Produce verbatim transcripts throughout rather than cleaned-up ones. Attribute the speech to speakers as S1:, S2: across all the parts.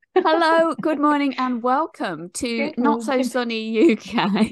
S1: Hello, good morning, and welcome to
S2: Good
S1: Not So
S2: morning.
S1: Sunny U K.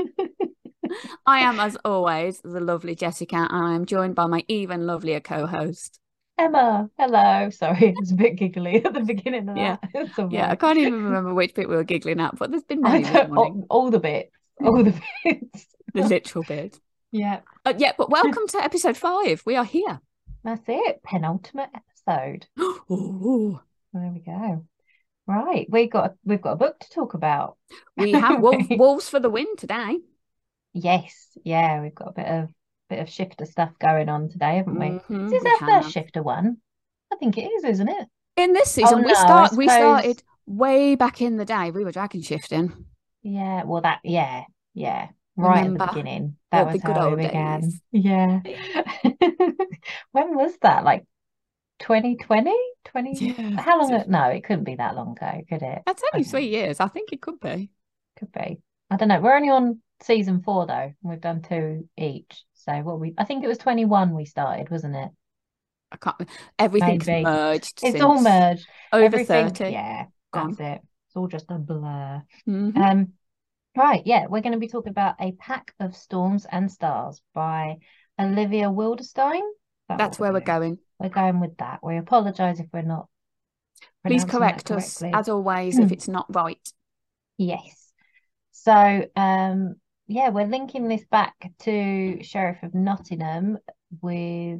S1: I am, as always, the lovely Jessica, and I am joined by my even lovelier co-host.
S2: Emma, hello. Sorry, it was a bit giggly at the beginning of
S1: Yeah,
S2: that. It's all
S1: yeah, I
S2: right.
S1: can't even remember which bit we were giggling at, but there's been
S2: I
S1: many this
S2: don't,
S1: morning.
S2: all, all the bits, all the bits.
S1: The literal bit.
S2: Yeah,
S1: Uh, yeah, but welcome to episode five. We are here.
S2: that's it. Penultimate episode.
S1: Ooh,
S2: There we go. Right, we got we've got a book to talk about.
S1: we have wolf, wolves for the win today.
S2: Yes, yeah, we've got a bit of bit of shifter stuff going on today, haven't we? Is
S1: Hmm
S2: this
S1: we
S2: our first
S1: have.
S2: shifter one? I think it is, isn't it?
S1: In this
S2: Oh
S1: season,
S2: no,
S1: we
S2: I
S1: start. We
S2: suppose.
S1: started way back in the day. We were dragon shifting.
S2: Yeah, well, that, yeah, yeah, right at the
S1: Remember
S2: beginning.
S1: the
S2: That
S1: the
S2: was
S1: good
S2: how we
S1: old days?
S2: began. Yeah. When was that? Like twenty twenty? twenty?
S1: Yeah,
S2: How long? a- No, it couldn't be that long ago, could it?
S1: that's
S2: I
S1: only
S2: don't know.
S1: three years. I think it could be.
S2: Could be. I don't know. We're only on season four though, and we've done two each. So what we, I think it was twenty-one we started, wasn't it?
S1: I can't. Everything's
S2: Maybe.
S1: merged
S2: It's all
S1: since
S2: merged.
S1: over
S2: Everything,
S1: thirty.
S2: yeah, that's
S1: Gone.
S2: it. It's all just a blur.
S1: Hmm
S2: Um, Right, yeah, we're going to be talking about A Pack of Storms and Stars by Olivia Wildenstein. Is that what
S1: That's
S2: we're
S1: where we're
S2: doing?
S1: going.
S2: We're going with that. We apologise if we're not
S1: Please
S2: pronouncing that
S1: correct us,
S2: correctly.
S1: as always, if it's not right.
S2: Yes. So, um, yeah, we're linking this back to Sheriff of Nottingham with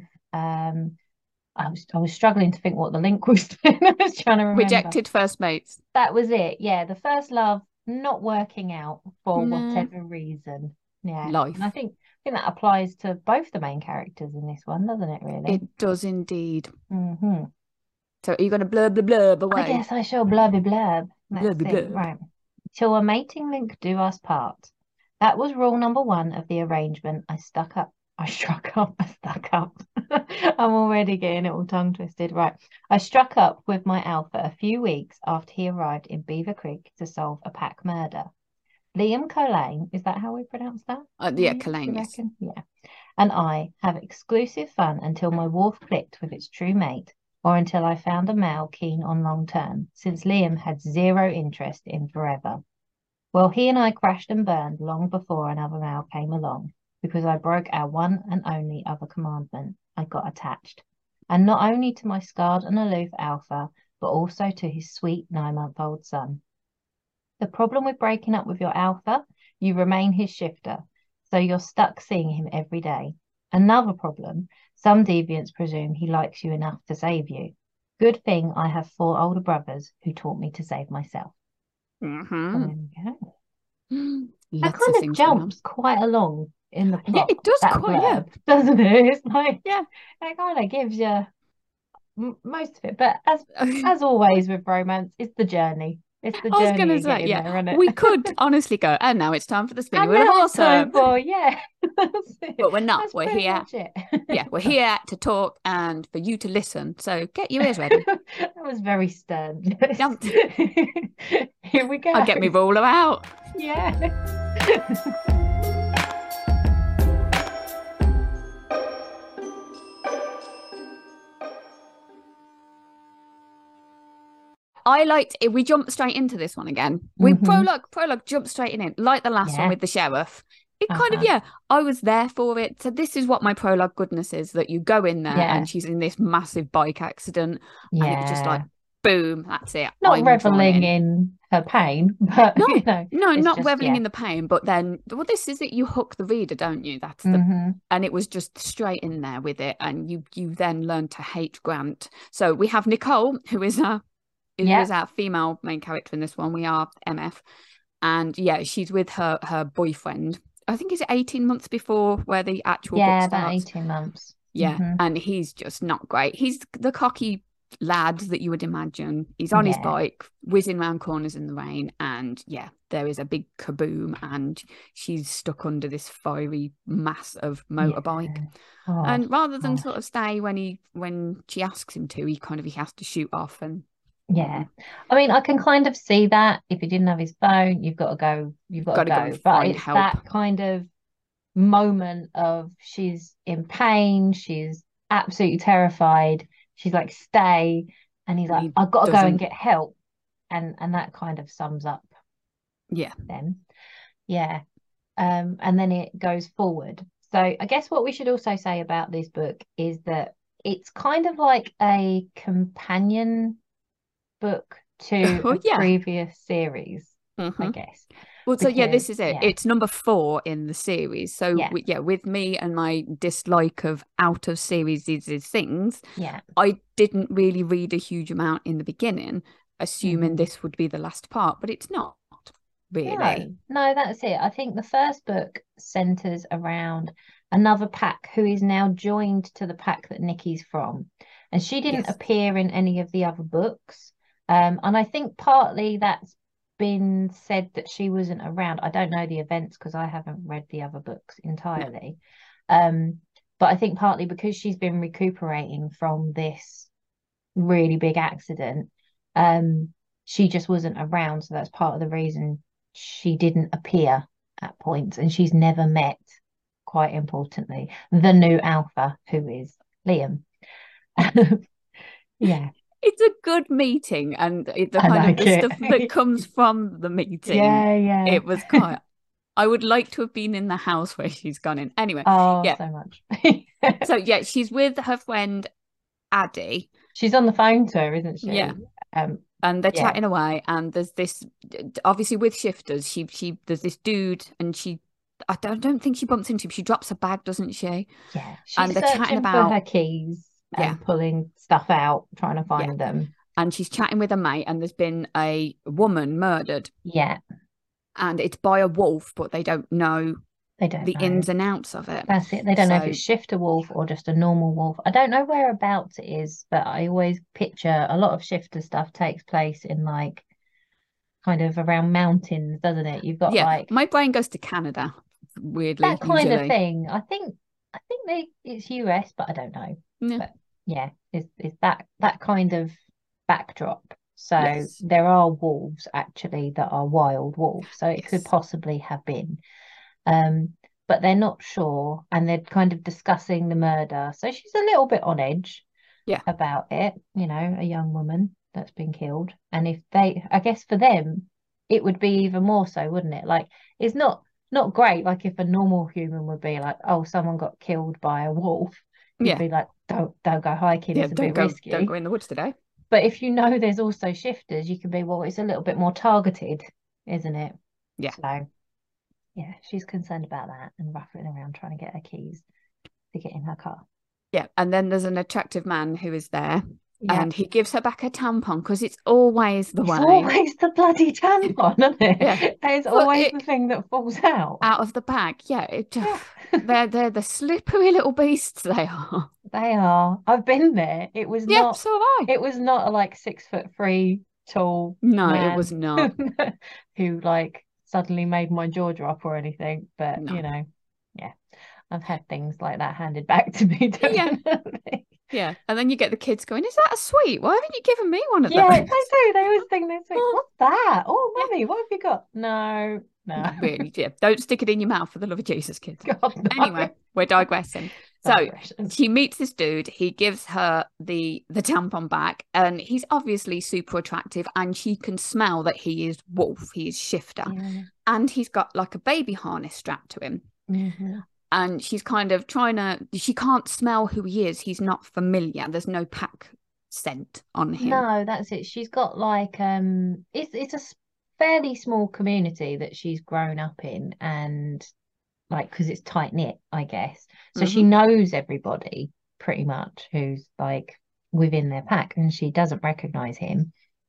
S2: um I was I was struggling to think what the link was. I was trying to remember.
S1: Rejected first mates.
S2: That was it. Yeah, the first love not working out for
S1: No.
S2: whatever reason. Yeah, and I
S1: Life.
S2: think I think that applies to both the main characters in this one, doesn't it? Really.
S1: It does indeed.
S2: Hmm.
S1: So are you going to blurb, blurb, blurb
S2: I
S1: away?
S2: guess I shall blurby blurb. Let's
S1: Blurb,
S2: see.
S1: blurb.
S2: Right. Till a mating link do us part. That was rule number one of the arrangement. I stuck up. I struck up. I stuck up. I'm already getting it all tongue twisted. Right. I struck up with my alpha a few weeks after he arrived in Beaver Creek to solve a pack murder. Liam Colane, is that how we pronounce that?
S1: Uh, yeah,
S2: Liam, do you
S1: Kalanius.
S2: reckon? Yeah. And I have exclusive fun until my wolf clicked with its true mate, or until I found a male keen on long term, since Liam had zero interest in forever. Well, he and I crashed and burned long before another male came along, because I broke our one and only other commandment. I got attached. And not only to my scarred and aloof alpha, but also to his sweet nine month old son. The problem with breaking up with your alpha, you remain his shifter, so you're stuck seeing him every day. Another problem, some deviants presume he likes you enough to save you. Good thing I have four older brothers who taught me to save myself. So
S1: Hmm
S2: there we go. That
S1: Lots of
S2: kind of
S1: things going on.
S2: jumps quite along in the
S1: Yeah,
S2: plot,
S1: it does
S2: that
S1: quite, yeah.
S2: blurb, doesn't it? It's like
S1: Yeah.
S2: it kind of gives you m most of it. But as as always with romance, it's the journey. It's the
S1: I was
S2: journey
S1: gonna
S2: of
S1: say,
S2: getting
S1: yeah,
S2: there, isn't
S1: we
S2: it?
S1: could honestly go, and now it's time for the spinning
S2: And
S1: wheel of
S2: now it's time
S1: awesome.
S2: for, yeah, that's it.
S1: But we're not.
S2: That's
S1: We're
S2: pretty
S1: here.
S2: much it.
S1: Yeah, we're here to talk and for you to listen. So get your ears ready.
S2: That was very stern. Yes.
S1: Yum.
S2: Here we
S1: I'll
S2: go.
S1: get me ruler out.
S2: Yeah.
S1: I liked it. We jumped straight into this one again. We
S2: Hmm.
S1: prologue, prologue, jump straight in, like the last one
S2: Yeah.
S1: with the sheriff. It kind of,
S2: Uh-huh.
S1: yeah, I was there for it. So this is what my prologue goodness is, that you go in there
S2: Yeah.
S1: and she's in this massive bike accident and it's just like,
S2: Yeah.
S1: boom, that's it.
S2: Not
S1: I'm drawn
S2: reveling
S1: in.
S2: in her pain, but
S1: No,
S2: you know,
S1: no,
S2: it's
S1: not
S2: just,
S1: reveling
S2: yeah.
S1: in the pain, but then, well, this is it. You hook the reader, don't you? That's the,
S2: Hmm.
S1: and it was just straight in there with it, and you you then learn to hate Grant. So we have Nicole, who is our who
S2: Yeah.
S1: is our female main character in this one. We are M F, and yeah, she's with her her boyfriend. I think it's eighteen months before where the actual book
S2: Yeah, about
S1: starts.
S2: eighteen months.
S1: Yeah,
S2: Hmm.
S1: and he's just not great. He's the cocky lad that you would imagine. He's on his
S2: Yeah.
S1: bike, whizzing round corners in the rain, and yeah, there is a big kaboom, and she's stuck under this fiery mass of
S2: Yeah.
S1: motorbike.
S2: Oh,
S1: And rather than sort
S2: gosh.
S1: of stay when he when she asks him to, he kind of he has to shoot off and
S2: Yeah.
S1: mm,
S2: I mean, I can kind of see that if he didn't have his phone, you've got to go, you've got to
S1: got to go and
S2: go. But
S1: find
S2: it's
S1: help.
S2: that kind of moment of she's in pain, she's absolutely terrified. She's like, stay. And he's
S1: And
S2: like,
S1: he
S2: I've got to go and
S1: doesn't.
S2: get help. and and that kind of sums up
S1: Yeah.
S2: them. Yeah. Um, and then it goes forward. So I guess what we should also say about this book is that it's kind of like a companion book to
S1: Oh
S2: a
S1: yeah.
S2: previous series, I
S1: Hmm.
S2: guess.
S1: Well, so yeah,
S2: Because
S1: this is it.
S2: yeah,
S1: It's number four in the series. So
S2: yeah,
S1: we, yeah, with me and my dislike of out of series these things,
S2: yeah.
S1: I didn't really read a huge amount in the beginning, assuming
S2: Hmm.
S1: this would be the last part, but it's not really.
S2: No, no, that's it. I think the first book centers around another pack who is now joined to the pack that Nikki's from. And she didn't
S1: Yes.
S2: appear in any of the other books. Um, and I think partly that's been said that she wasn't around. I don't know the events because I haven't read the other books
S1: No.
S2: entirely. Um, but I think partly because she's been recuperating from this really big accident, um, she just wasn't around. So that's part of the reason she didn't appear at points. And she's never met, quite importantly, the new Alpha, who is Liam. Yeah,
S1: It's a good meeting, and it, the
S2: I
S1: kind of
S2: like
S1: the stuff that
S2: it.
S1: comes from the meeting,
S2: Yeah, yeah.
S1: it was quite. I would like to have been in the house where she's gone in. Anyway,
S2: Oh,
S1: yeah.
S2: so much.
S1: So yeah, she's with her friend Addie.
S2: She's on the phone to her, isn't
S1: Yeah.
S2: she? Um,
S1: And they're
S2: yeah,
S1: chatting away, and there's this obviously with shifters, she she there's this dude, and she I don't, I don't think she bumps into him. She drops a bag, doesn't she?
S2: yeah.
S1: And
S2: She's
S1: they're chatting
S2: searching for
S1: about
S2: her keys
S1: yeah,
S2: and pulling stuff out, trying to
S1: yeah.
S2: find them.
S1: And she's chatting with a mate, and there's been a woman murdered,
S2: Yeah,
S1: and it's by a wolf, but they don't know
S2: they don't
S1: the
S2: know.
S1: ins and outs of it.
S2: That's it. They don't know if
S1: So
S2: it's shifter wolf or just a normal wolf. I don't know whereabouts it is, but I always picture a lot of shifter stuff takes place in like kind of around mountains, doesn't it? You've got
S1: yeah,
S2: like
S1: my brain goes to Canada, weirdly,
S2: that kind of
S1: usually.
S2: thing. I think I think they it's U S, but I don't know.
S1: Yeah.
S2: But yeah, it's it's that that kind of backdrop. So
S1: Yes.
S2: there are wolves actually that are wild wolves. So it could
S1: Yes.
S2: possibly have been. Um, but they're not sure, and they're kind of discussing the murder. So she's a little bit on edge
S1: Yeah.
S2: about it, you know, a young woman that's been killed. And if they, I guess for them, it would be even more so, wouldn't it? Like it's not not great. Like if a normal human would be like, oh, someone got killed by a wolf, you'd
S1: Yeah.
S2: be like, don't don't go hiking,
S1: Yeah.
S2: it's a
S1: Don't
S2: bit
S1: go. Don't go
S2: risky.
S1: in the woods today.
S2: But if you know there's also shifters, you can be, well, it's a little bit more targeted, isn't it?
S1: Yeah.
S2: So yeah, she's concerned about that and ruffling around trying to get her keys to get in her car.
S1: Yeah. And then there's an attractive man who is there,
S2: Yeah.
S1: and he gives her back a tampon because it's always the
S2: It's
S1: way.
S2: always the bloody tampon, isn't
S1: Yeah.
S2: it? It's
S1: But
S2: always
S1: it
S2: the thing that falls out.
S1: out of the bag. Yeah. It just
S2: Yeah,
S1: they're they're the slippery little beasts they are.
S2: they are. I've been there. It was
S1: Yeah.
S2: not,
S1: So have I.
S2: it was not a like six foot three tall
S1: No, it was
S2: man
S1: not.
S2: who like suddenly made my jaw drop or anything. But
S1: No.
S2: you know, yeah, I've had things like that handed back to me,
S1: Yeah.
S2: definitely.
S1: Yeah. And then you get the kids going, "Is that a sweet? Why haven't you given me one of
S2: Yeah, they
S1: those?"
S2: do. They always think they say,
S1: Oh,
S2: "What's that? Oh,
S1: yeah.
S2: mummy, what have you got?" No, no.
S1: Really, yeah. Don't stick it in your mouth for the love of Jesus, kids.
S2: God, no.
S1: Anyway, we're digressing. So
S2: Digression.
S1: she meets this dude. He gives her the the tampon back, and he's obviously super attractive, and she can smell that he is wolf. He is shifter,
S2: Yeah.
S1: and he's got like a baby harness strapped to him.
S2: Hmm.
S1: And she's kind of trying to. She can't smell who he is. He's not familiar. There's no pack scent on him.
S2: No, that's it. She's got like um, it's it's a s- fairly small community that she's grown up in, and like because it's tight knit, I guess. So she
S1: Hmm.
S2: knows everybody pretty much who's like within their pack, and she doesn't recognize him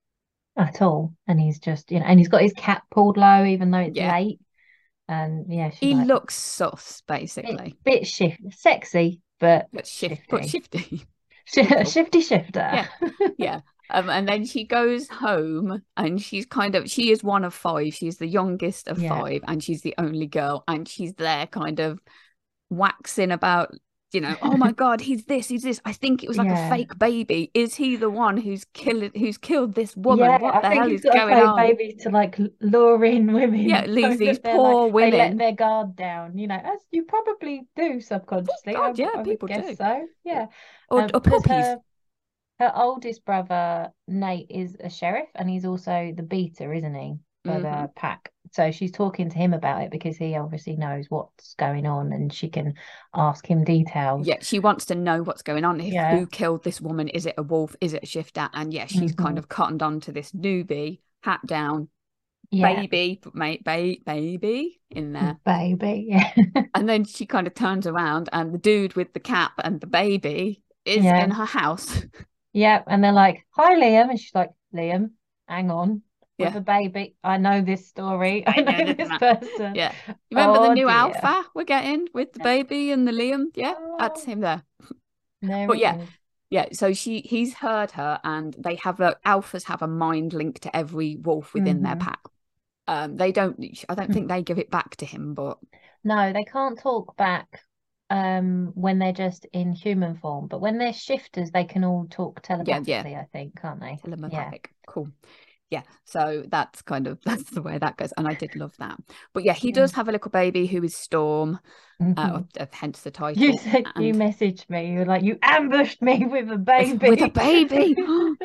S2: at all. And he's just, you know, and he's got his cap pulled low, even though it's
S1: Yeah,
S2: late. And yeah, she's
S1: he
S2: like
S1: looks sus,
S2: bit
S1: basically,
S2: bit shift, sexy, but
S1: but shift, but
S2: shifty,
S1: shifty.
S2: Sh-
S1: Simple.
S2: shifty shifter.
S1: Yeah, yeah. Um, and then she goes home, and she's kind of she is one of five. She's the youngest of
S2: Yeah,
S1: five, and she's the only girl, and she's there kind of waxing about, you know, oh my God, he's this, he's this. I think it was like a
S2: yeah.
S1: fake baby. Is he the one who's killed who's killed this
S2: Yeah,
S1: woman? What
S2: I
S1: the
S2: think
S1: hell
S2: he's
S1: is
S2: got a
S1: going
S2: fake
S1: on?
S2: baby to like l- lure in
S1: Yeah,
S2: women so
S1: these these
S2: that they're like
S1: poor
S2: they let
S1: women.
S2: their guard down, you know, as you probably do subconsciously. I,
S1: God, yeah,
S2: I would
S1: people
S2: guess
S1: do.
S2: so. Yeah.
S1: Or,
S2: Um,
S1: or
S2: because
S1: puppies.
S2: her her oldest brother, Nate, is a sheriff and he's also the beater, isn't he, for
S1: Hmm.
S2: the pack. So she's talking to him about it because he obviously knows what's going on and she can ask him details.
S1: Yeah, she wants to know what's going on. If
S2: Yeah.
S1: who killed this woman? Is it a wolf? Is it a shifter? And yeah, she's kind
S2: Hmm.
S1: of cottoned on to this newbie, hat down,
S2: Yeah.
S1: baby, mate, ba- baby in there.
S2: Baby. Yeah.
S1: And then she kind of turns around, and the dude with the cap and the baby is
S2: Yeah.
S1: in her house.
S2: Yeah. And they're like, hi, Liam. And she's like, Liam, hang on. With
S1: Yeah,
S2: a baby. I know this story. I
S1: I know
S2: know
S1: this
S2: this
S1: man.
S2: person.
S1: Yeah, you remember the
S2: Oh
S1: new
S2: dear.
S1: Alpha we're getting with the baby and the Liam? Yeah, that's
S2: Oh,
S1: him there.
S2: there
S1: But
S2: it
S1: yeah,
S2: is.
S1: yeah. So she, he's heard her, and they have a alphas have a mind link to every wolf within their
S2: Hmm.
S1: pack. Um, they don't. I don't think they give it back to him, but
S2: No, they can't talk back um when they're just in human form, but when they're shifters, they can all talk
S1: yeah, yeah,
S2: telepathically, I think, can't they? Yeah.
S1: telepathic. Cool. Yeah, so that's kind of that's the way that goes, and I did love that. But yeah, he
S2: Yeah.
S1: does have a little baby who is Storm, uh,
S2: Hmm.
S1: uh, hence the
S2: You
S1: title,
S2: said you
S1: and
S2: messaged me. You were like, you ambushed me with a
S1: with a
S2: baby.
S1: baby.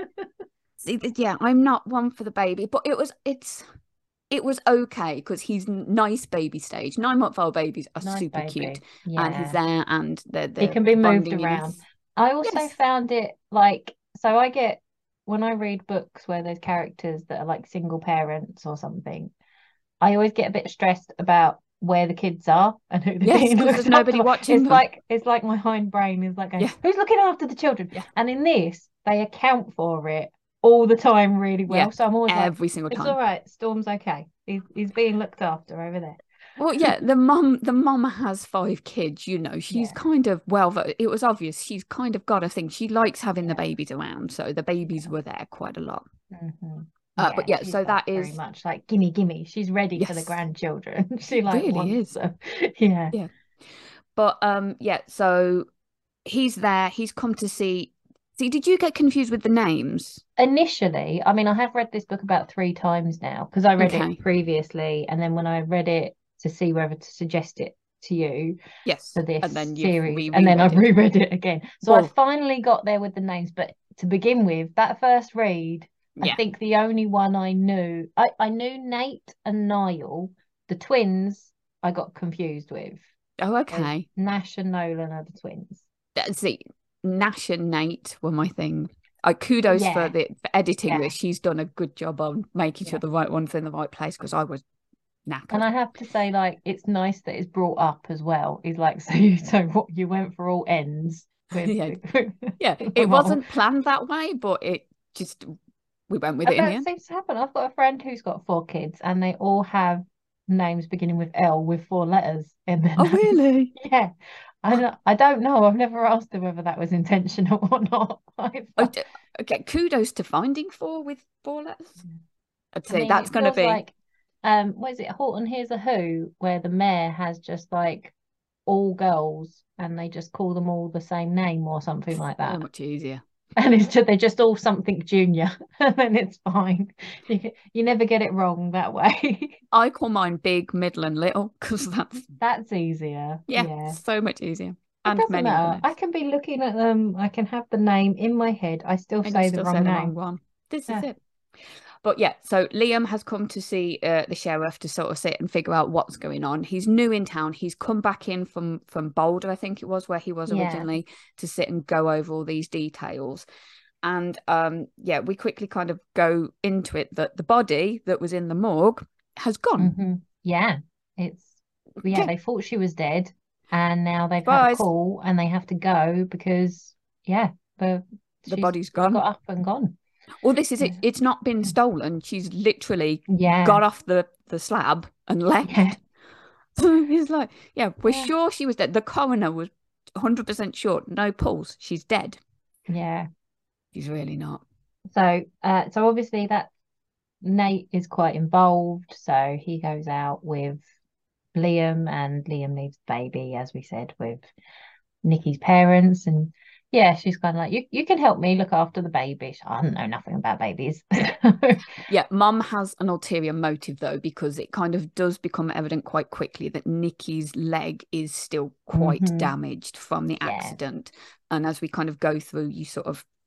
S1: See, yeah, I'm not one for the baby, but it was it's it was okay because he's nice baby stage. Nine month old babies are
S2: Nice
S1: super cute,
S2: baby.
S1: and he's
S2: Yeah.
S1: there, and the
S2: He
S1: the,
S2: can be
S1: the
S2: moved
S1: bonding
S2: around.
S1: is
S2: I also
S1: yes,
S2: found it like, so I get, when I read books where there's characters that are like single parents or something, I always get a bit stressed about where the kids are and who they're
S1: yes,
S2: being
S1: because there's
S2: looked
S1: nobody
S2: after.
S1: watching
S2: It's
S1: them.
S2: like it's like my hind brain is like going,
S1: Yeah,
S2: who's looking after the children?
S1: yeah,
S2: And in this, they account for it all the time really
S1: yeah,
S2: well. So I'm always like,
S1: every single
S2: it's all
S1: time.
S2: right, Storm's okay. He's he's being looked after over there.
S1: Well, yeah, the mum, the mum has five kids, you know. She's
S2: Yeah,
S1: kind of well, it was obvious she's kind of got a thing. She likes having the
S2: yeah,
S1: babies around, so the
S2: she
S1: babies were
S2: does.
S1: there quite a lot.
S2: Hmm.
S1: Uh, but
S2: Yeah,
S1: yeah,
S2: she's
S1: so
S2: like
S1: that
S2: very
S1: is
S2: much like gimme, gimme. She's ready for the
S1: yes,
S2: grandchildren. She
S1: she
S2: like
S1: really
S2: wants
S1: is.
S2: them. Yeah.
S1: Yeah, but um, yeah, so he's there. He's come to see. See, did you get confused with the names?
S2: Initially, I mean, I have read this book about three times now because I read it
S1: Okay,
S2: previously, and then when I read it to see whether to suggest it to you
S1: yes,
S2: for
S1: and
S2: this
S1: then you've
S2: series,
S1: we
S2: and then
S1: reread
S2: I've
S1: it.
S2: reread it again. So I
S1: Well,
S2: finally got there with the names, but to begin with, that first read, I
S1: yeah.
S2: think the only one I knew, I, I knew Nate and Niall, the twins, I got confused with.
S1: Oh,
S2: So
S1: okay.
S2: Nash and Nolan are the twins.
S1: Uh, See, Nash and Nate were my thing. I kudos for
S2: Yeah,
S1: the for editing
S2: yeah,
S1: this. She's done a good job on making sure
S2: yeah.
S1: the right one's in the right place because I was
S2: And
S1: knackered.
S2: I have to say, like, it's nice that it's brought up as well. He's like, so you so what you went for all ends with
S1: Yeah,
S2: the,
S1: yeah.
S2: the
S1: It
S2: mom.
S1: wasn't planned that way, but it just we went with
S2: And
S1: it in the
S2: that
S1: end.
S2: seems to happen. I've got a friend who's got four kids, and they all have names beginning with L with four letters in their
S1: Oh,
S2: names.
S1: really?
S2: Yeah, I don't, I don't know. I've never asked them whether that was intentional or not.
S1: I
S2: Either.
S1: d- okay. Kudos to finding four with four letters. I'd
S2: I
S1: say
S2: mean,
S1: that's
S2: it
S1: going to
S2: feels
S1: be
S2: like, um, what is it, Horton Hears a Who, where the mayor has just like all girls and they just call them all the same name or something like
S1: so
S2: that.
S1: much easier.
S2: And it's just they're just all something junior, and then it's fine. You you never get it wrong that way.
S1: I call mine big, middle, and little because that's
S2: That's easier.
S1: yeah,
S2: Yeah.
S1: so much easier
S2: It
S1: and
S2: doesn't
S1: many other
S2: matter. I
S1: names.
S2: can be looking at them. I can have the name in my head. I still
S1: And you
S2: say the
S1: still say
S2: wrong
S1: the wrong
S2: name.
S1: one. This is
S2: Yeah.
S1: it. But yeah, so Liam has come to see uh, the sheriff to sort of sit and figure out what's going on. He's new in town. He's come back in from from Boulder, I think it was, where he was
S2: Yeah.
S1: originally, to sit and go over all these details. And um, yeah, we quickly kind of go into it that the body that was in the morgue has gone.
S2: Hmm. Yeah. It's yeah,
S1: Yeah,
S2: they thought she was dead and now they've had a
S1: surprise,
S2: call and they have to go because yeah, the
S1: the
S2: she's
S1: body's
S2: just got
S1: gone.
S2: up and gone.
S1: Well, this is it.
S2: Yeah.
S1: It's not been stolen. She's literally
S2: Yeah.
S1: got off the the slab and
S2: Yeah.
S1: left. So he's like, yeah, we're
S2: Yeah.
S1: sure she was dead. The coroner was one hundred percent sure. No pulse. She's dead.
S2: Yeah.
S1: She's really not.
S2: So uh so obviously that Nate is quite involved, so he goes out with Liam and Liam leaves the baby, as we said, with Nikki's parents. And yeah, she's kind of like, you, you can help me look after the baby. She- I don't know nothing about babies.
S1: Yeah, Mum has an ulterior motive though, because it kind of does become evident quite quickly that Nikki's leg is still quite
S2: Hmm.
S1: damaged from the
S2: Yeah.
S1: accident. And as we kind of go through, you sort of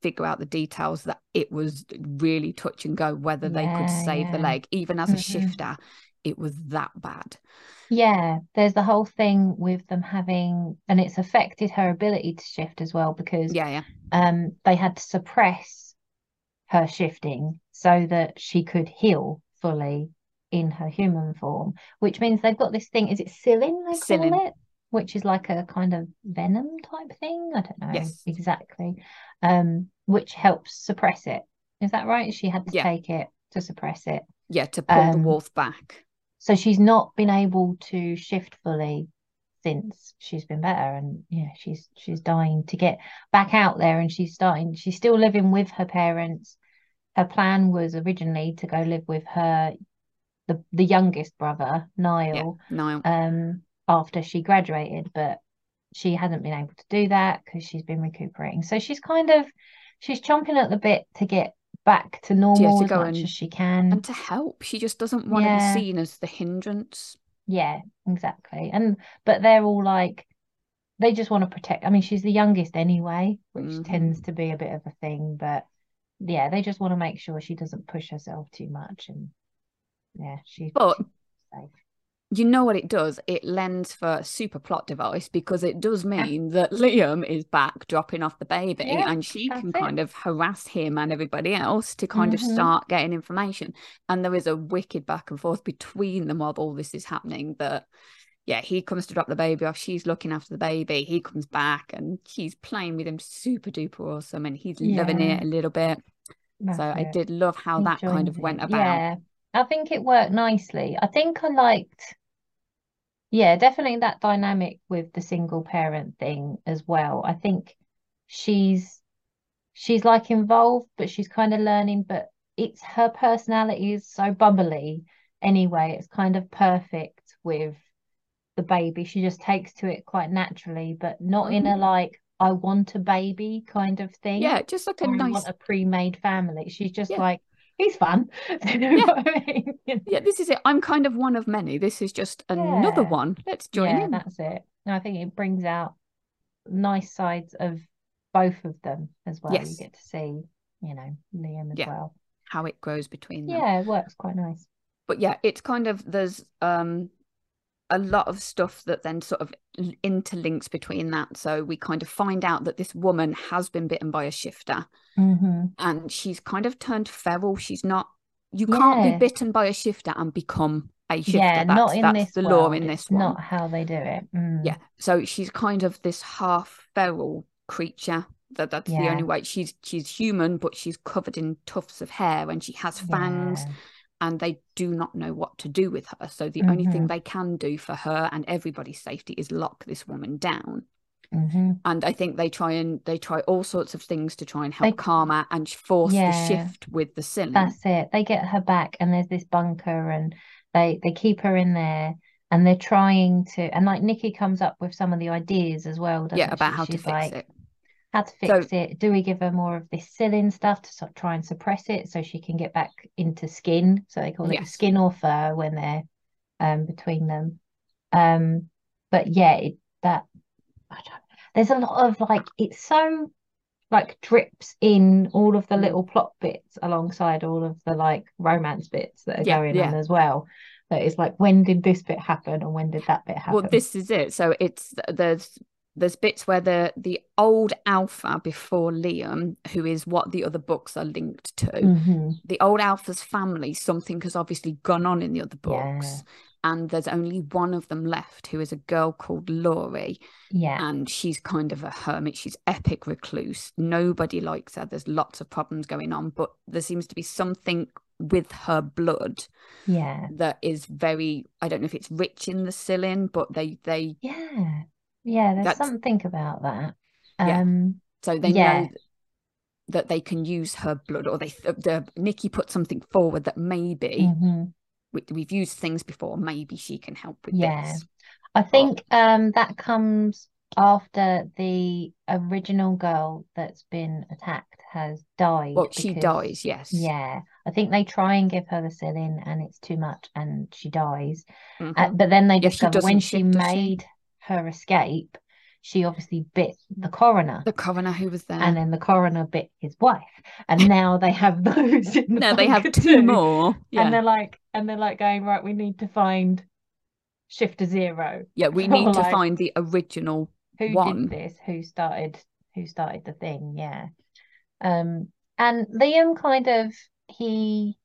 S1: figure out the details that it was really touch and go whether they could
S2: Yeah,
S1: save the
S2: yeah.
S1: leg. Even as a
S2: hmm
S1: shifter, it was that bad.
S2: Yeah, there's the whole thing with them having, and it's affected her ability to shift as well because
S1: Yeah, yeah.
S2: um they had to suppress her shifting so that she could heal fully in her human form, which means they've got this thing, is it psyllin they
S1: Silly.
S2: call it? Which is like a kind of venom type thing. I don't know
S1: Yes.
S2: exactly. Um, which helps suppress it. Is that right? She had to
S1: Yeah.
S2: take it to suppress it.
S1: Yeah, to pull the
S2: Um,
S1: wolf back.
S2: so she's not been able to shift fully since she's been better, and yeah, she's she's dying to get back out there, and she's starting, she's still living with her parents. Her plan was originally to go live with her the the youngest brother,
S1: Yeah.
S2: Niall,
S1: No.
S2: um, after she graduated, but she hasn't been able to do that because she's been recuperating. So she's kind of she's chomping at the bit to get back to
S1: Yeah,
S2: normal
S1: to
S2: as
S1: go
S2: much as
S1: and
S2: she
S1: and
S2: can.
S1: to help. She just doesn't want to be
S2: Yeah,
S1: seen as the hindrance.
S2: yeah, exactly. And but they're all like they just want to protect. I mean, she's the youngest anyway, which tends
S1: Hmm.
S2: to be a bit of a thing, but yeah, they just want to make sure she doesn't push herself too much, and yeah, she
S1: But
S2: she's safe.
S1: you know what it does? It lends for a super plot device because it does mean that Liam is back dropping off the baby
S2: Yeah,
S1: and she
S2: that's
S1: can
S2: it.
S1: kind of harass him and everybody else to kind of
S2: Mm-hmm.
S1: start getting information. And there is a wicked back and forth between them while all this is happening that, yeah, he comes to drop the baby off. She's looking after the baby. He comes back and she's playing with him super duper awesome and he's loving
S2: Yeah,
S1: it a little bit. So
S2: that's
S1: I
S2: it.
S1: did love how
S2: He
S1: that kind
S2: joins
S1: of
S2: it.
S1: went about.
S2: Yeah, I think it worked nicely. I think I liked, yeah, definitely that dynamic with the single parent thing as well. I think she's she's like involved, but she's kind of learning, but it's her personality is so bubbly anyway. It's kind of perfect with the baby. She just takes to it quite naturally, but not in
S1: Hmm.
S2: a like, I want a baby kind of thing,
S1: Yeah, just like a
S2: or I want
S1: nice,
S2: a pre-made family. She's just
S1: yeah,
S2: like, he's fun. You know
S1: yeah.
S2: what I mean? You
S1: Yeah,
S2: know?
S1: this is it. I'm kind of one of many. This is just another
S2: Yeah.
S1: one. Let's join
S2: Yeah,
S1: in.
S2: that's it. And I think it brings out nice sides of both of them as well. You
S1: Yes.
S2: get to see, you know, Liam as
S1: Yeah.
S2: well.
S1: How it grows between them.
S2: Yeah, it works quite nice.
S1: But yeah, it's kind of there's um a lot of stuff that then sort of interlinks between that. So we kind of find out that this woman has been bitten by a shifter
S2: hmm
S1: and she's kind of turned feral. She's not, you can't be
S2: Yeah.
S1: bitten by a shifter and become a shifter.
S2: Yeah, not
S1: That's
S2: in
S1: that's
S2: this
S1: the law
S2: world.
S1: in
S2: It's
S1: this one.
S2: not how they do it. Mm,
S1: Yeah. So she's kind of this half feral creature. That that's the only
S2: yeah.
S1: way. She's she's human, but she's covered in tufts of hair and she has fangs,
S2: Yeah.
S1: and they do not know what to do with her. So the only thing
S2: hmm
S1: they can do for her and everybody's safety is lock this woman down.
S2: hmm
S1: And I think they try and they try all sorts of things to try and help
S2: They,
S1: calm her and force the
S2: yeah,
S1: shift with the Cylin.
S2: that's it. They get her back, and there's this bunker, and they they keep her in there, and they're trying to. And like Nikki comes up with some of the ideas as well,
S1: Yeah,
S2: doesn't
S1: about
S2: she?
S1: how to
S2: She's
S1: fix
S2: like,
S1: it.
S2: how to
S1: So
S2: fix it? Do we give her more of this psyllin stuff to sort of try and suppress it so she can get back into skin? So they call it
S1: yes.
S2: skin or fur when they're um between them. Um, but yeah, it, that I don't, there's a lot of like it's so like drips in all of the
S1: Mm.
S2: little plot bits alongside all of the like romance bits that are
S1: Yeah,
S2: going on
S1: yeah.
S2: as well. That is like, when did this bit happen and when did that bit
S1: Well,
S2: happen?
S1: this is it. So it's there's there's bits where the the old Alpha before Liam, who is what the other books are linked to,
S2: hmm
S1: the old Alpha's family, something has obviously gone on in the other
S2: Yeah,
S1: books, and there's only one of them left, who is a girl called Laurie,
S2: yeah,
S1: and she's kind of a hermit. She's epic recluse. Nobody likes her. There's lots of problems going on, but there seems to be something with her blood
S2: yeah,
S1: that is very, I don't know if it's rich in the psyllin, but they they
S2: yeah, yeah. There's
S1: that's
S2: something about that.
S1: yeah.
S2: Um,
S1: So they
S2: yeah,
S1: know that they can use her blood, or they the Nikki put something forward that maybe
S2: hmm
S1: we, we've used things before. Maybe she can help with
S2: yeah.
S1: this.
S2: I
S1: But
S2: think um that comes after the original girl that's been attacked has died
S1: well, she
S2: because
S1: dies. Yes.
S2: yeah, I think they try and give her the psyllin and it's too much and she dies. Uh,
S1: Hmm.
S2: but then they
S1: Yeah, she
S2: discover when
S1: doesn't
S2: she
S1: shift, does she?
S2: made her escape, she obviously bit the coroner.
S1: The coroner who was there.
S2: And then the coroner bit his wife. And now they have those in the
S1: No, they have
S2: bunker
S1: two
S2: too.
S1: more. Yeah.
S2: And they're like, and they're like going, right, we need to find Shifter Zero.
S1: Yeah, we
S2: So,
S1: need to
S2: like,
S1: find the original
S2: who
S1: one.
S2: did this, who started who started the thing, yeah. Um and Liam kind of he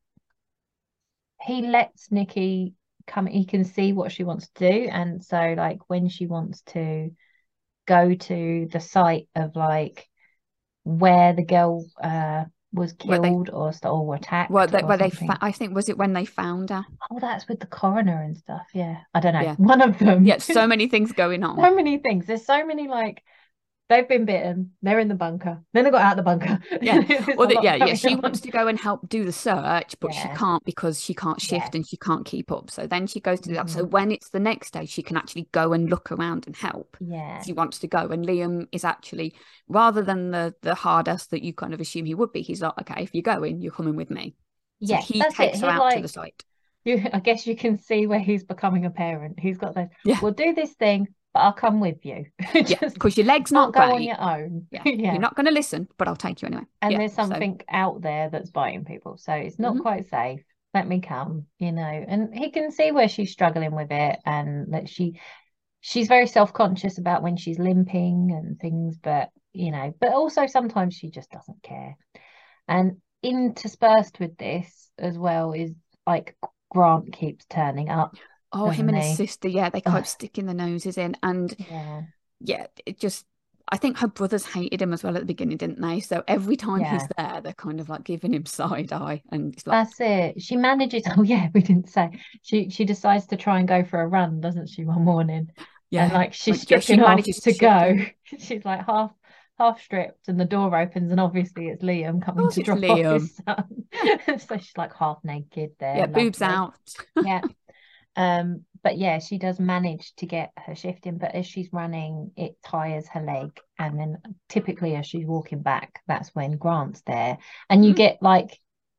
S2: he lets Nikki come, he can see what she wants to do. And so like when she wants to go to the site of like where the girl uh was killed they, or, or attacked
S1: well, they,
S2: or
S1: where
S2: something.
S1: they I think was it when they found her?
S2: Oh, that's with the coroner and stuff. Yeah, I don't know.
S1: Yeah.
S2: One of them.
S1: Yeah, so many things going on.
S2: So many things. There's so many like they've been bitten. They're in the bunker. Then they got out of the bunker.
S1: Yeah. Or the, yeah, yeah. She
S2: on.
S1: wants to go and help do the search, but yeah. she can't because she can't shift
S2: yeah.
S1: and she can't keep up. So then she goes to do that.
S2: Mm-hmm.
S1: So when it's the next day, she can actually go and look around and help.
S2: Yeah.
S1: She wants to go. And Liam is actually, rather than the the hard ass that you kind of assume he would be, he's like, okay, if you're going, you're coming with me. So
S2: yeah,
S1: he
S2: that's
S1: takes
S2: it.
S1: her
S2: He's
S1: out
S2: like,
S1: to the site.
S2: You, I guess you can see where he's becoming a parent. He's got those.
S1: Yeah.
S2: We'll do this thing, but I'll come with you.
S1: Just, yeah, because your leg's not
S2: go
S1: great.
S2: on your own.
S1: Yeah.
S2: yeah.
S1: You're not going to listen, but I'll take you anyway.
S2: And
S1: yeah,
S2: there's something
S1: so.
S2: out there that's biting people, so it's not
S1: mm-hmm.
S2: quite safe. Let me come, you know. And he can see where she's struggling with it, and that she, she's very self-conscious about when she's limping and things. But you know, but also sometimes she just doesn't care. And interspersed with this as well is like Grant keeps turning up.
S1: Oh, him and
S2: he?
S1: his sister, yeah, they keep sticking their noses in. And
S2: yeah,
S1: yeah, it just, I think her brothers hated him as well at the beginning, didn't they? So every time
S2: yeah.
S1: he's there, they're kind of like giving him side eye. And it's like,
S2: that's it. She manages, oh yeah, we didn't say. She she decides to try and go for a run, doesn't she, one morning?
S1: Yeah.
S2: And like she's
S1: like,
S2: stripping
S1: yeah, she
S2: off
S1: manages
S2: to,
S1: to
S2: go. She's like half half stripped and the door opens and obviously it's Liam coming to drop Liam. off his son. Yeah. So she's like half naked there.
S1: Yeah, lovely. Boobs out.
S2: yeah. Um, but yeah, she does manage to get her shift in, but as she's running, it tires her leg. And then typically as she's walking back, that's when Grant's there. And you mm-hmm. get like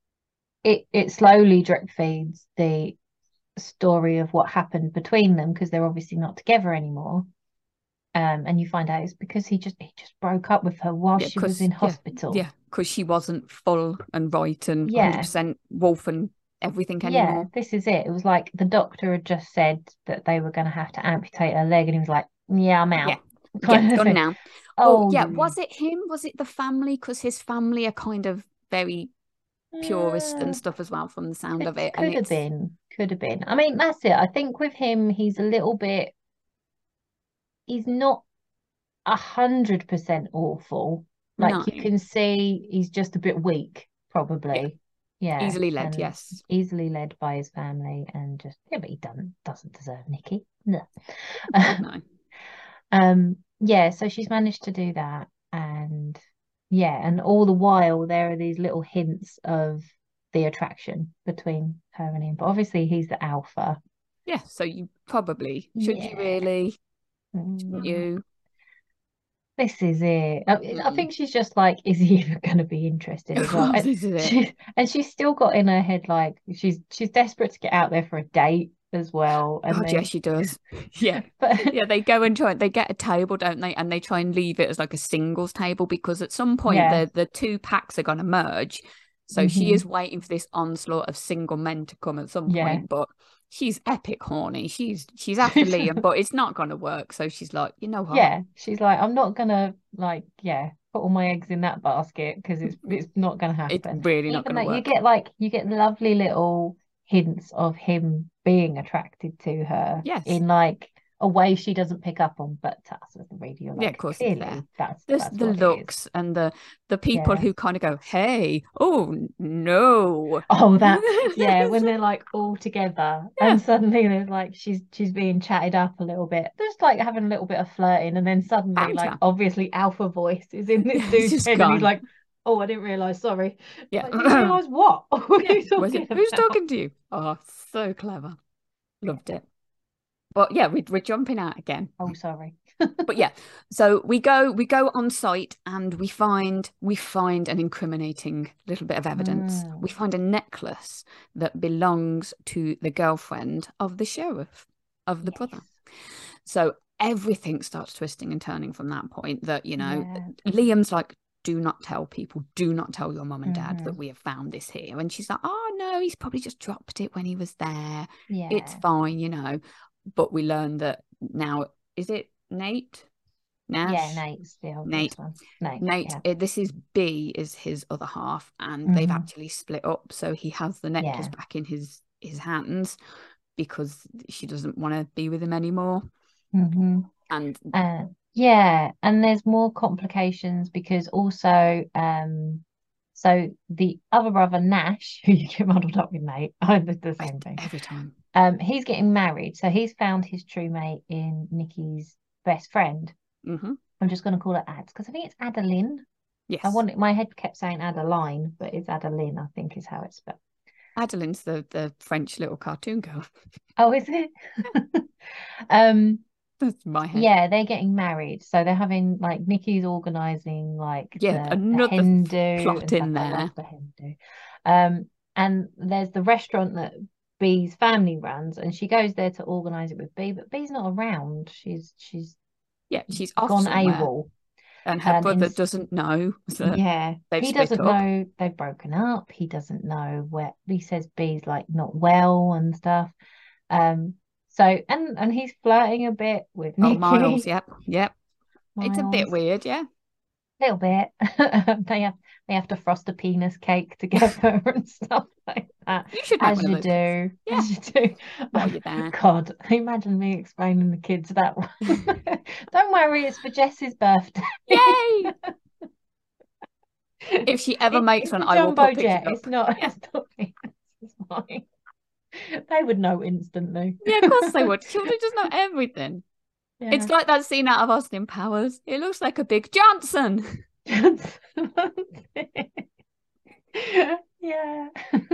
S2: it it slowly drip feeds the story of what happened between them, because they're obviously not together anymore. Um, and you find out it's because he just he just broke up with her while yeah, she was in hospital.
S1: Yeah, because yeah, she wasn't full and right and yeah. one hundred percent wolf and everything anymore.
S2: Yeah, this is it. It was like the doctor had just said that they were going to have to amputate her leg, and he was like, "Yeah, I'm out.
S1: Yeah, yeah gone now."
S2: Oh,
S1: or, yeah. Was it him? Was it the family? Because his family are kind of very purist uh, and stuff as well, from the sound
S2: could,
S1: of it.
S2: Could
S1: and
S2: have
S1: it's...
S2: been. Could have been. I mean, that's it. I think with him, he's a little bit. He's not a hundred percent awful. Like no. you can see, he's just a bit weak, probably. Yeah, yeah.
S1: Easily led, yes.
S2: Easily led by his family, and just yeah, but he doesn't doesn't deserve Nikki. No. no. um. Yeah. So she's managed to do that, and yeah, and all the while there are these little hints of the attraction between her and him. But obviously, he's the alpha.
S1: Yeah. So you probably should yeah. you really.
S2: Mm.
S1: You
S2: this is it. I, mm. I think she's just like, is he even going to be interested as well? And,
S1: this is it.
S2: She, and she's still got in her head like she's she's desperate to get out there for a date as well. And
S1: God,
S2: then...
S1: yeah, she does. Yeah, but yeah, they go and try. They get a table, don't they? And they try and leave it as like a singles table, because at some point yeah. the the two packs are going to merge. So mm-hmm. she is waiting for this onslaught of single men to come at some
S2: yeah.
S1: point, but. She's epic horny. She's she's after Liam, but it's not gonna work. So she's like, you know what?
S2: Yeah, she's like, I'm not gonna like, yeah, put all my eggs in that basket, because it's it's not gonna happen.
S1: It's really not
S2: Even
S1: gonna
S2: like,
S1: work.
S2: You get like you get lovely little hints of him being attracted to her.
S1: Yes.
S2: In like a way she doesn't pick up on, but to us as the reader, like,
S1: yeah, of course,
S2: clearly,
S1: it's there.
S2: That's,
S1: There's
S2: that's
S1: the looks and the the people yeah. who kind of go, hey, oh no,
S2: oh that yeah, when they're like all together yeah. and suddenly there's like she's she's being chatted up a little bit, just like having a little bit of flirting, and then suddenly Banter. like obviously alpha voice is in this dude's head, gone. And he's like, oh, I didn't realise, sorry.
S1: Yeah,
S2: like, didn't realise what? what
S1: yeah.
S2: are you talking
S1: it, who's talking to you? Oh, so clever, loved it. But yeah, we, we're jumping out again.
S2: Oh, sorry.
S1: But yeah, so we go we go on site and we find we find an incriminating little bit of evidence. Mm. We find a necklace that belongs to the girlfriend of the sheriff, of the yes. brother. So everything starts twisting and turning from that point. That, you know,
S2: Yeah.
S1: Liam's like, do not tell people, do not tell your mum and dad
S2: Mm-hmm.
S1: that we have found this here. And she's like, oh no, he's probably just dropped it when he was there.
S2: Yeah.
S1: It's fine, you know. But we learn that now, is it Nate? Nash?
S2: Yeah, Nate's the oldest
S1: Nate.
S2: one. Nate.
S1: Nate,
S2: Yeah.
S1: it, this is B is his other half, and
S2: Mm-hmm.
S1: they've actually split up. So he has the necklace
S2: Yeah.
S1: back in his his hands because she doesn't want to be with him anymore.
S2: Mm-hmm.
S1: And
S2: uh, yeah, and there's more complications because also um so the other brother Nash, who you get muddled up with Nate, I did the same
S1: I,
S2: thing.
S1: every time.
S2: Um, he's getting married, so he's found his true mate in Nikki's best friend.
S1: Mm-hmm.
S2: I'm just going to call her Ad because I think it's Adeline.
S1: Yes.
S2: I want it, my head kept saying Adeline, but it's Adeline, I think is how it's spelled.
S1: Adeline's the the French little cartoon girl.
S2: Oh, is it? um,
S1: That's my head.
S2: yeah, they're getting married, so they're having like Nikki's organising like
S1: Yeah,
S2: the, the
S1: another
S2: hen do
S1: plot
S2: and stuff.
S1: in
S2: I
S1: there.
S2: love the hen do. Um, and there's the restaurant that Bee's family runs, and she goes there to organise it with Bee, but Bee's not around. She's she's
S1: Yeah, she's off
S2: gone
S1: somewhere,
S2: AWOL.
S1: and her
S2: Um,
S1: brother
S2: in,
S1: doesn't know that
S2: yeah,
S1: they've
S2: he
S1: split
S2: doesn't
S1: up.
S2: know they've broken up. He doesn't know where. He says Bee's like not well and stuff. Um, so and and he's flirting a bit with
S1: Oh,
S2: Nikki.
S1: Miles, yep, yep.
S2: Miles.
S1: It's a bit weird, yeah.
S2: Little bit. they have they have to frost a penis cake together and stuff like that.
S1: You should make
S2: As
S1: one of
S2: you
S1: those
S2: do.
S1: things. Yeah.
S2: As you do.
S1: While
S2: Oh,
S1: you're there.
S2: God, imagine me explaining the kids that one. Don't worry, it's for Jess's birthday.
S1: Yay! If she ever
S2: It-
S1: makes
S2: it's
S1: one,
S2: a
S1: I will
S2: jumbo
S1: put pictures
S2: jet.
S1: up.
S2: It's not,
S1: Yeah.
S2: it's not penis, it's mine. They would know instantly.
S1: Yeah, of course they would. Children just know everything.
S2: Yeah.
S1: It's like that scene out of Austin Powers. It looks like a big Johnson.
S2: Yeah.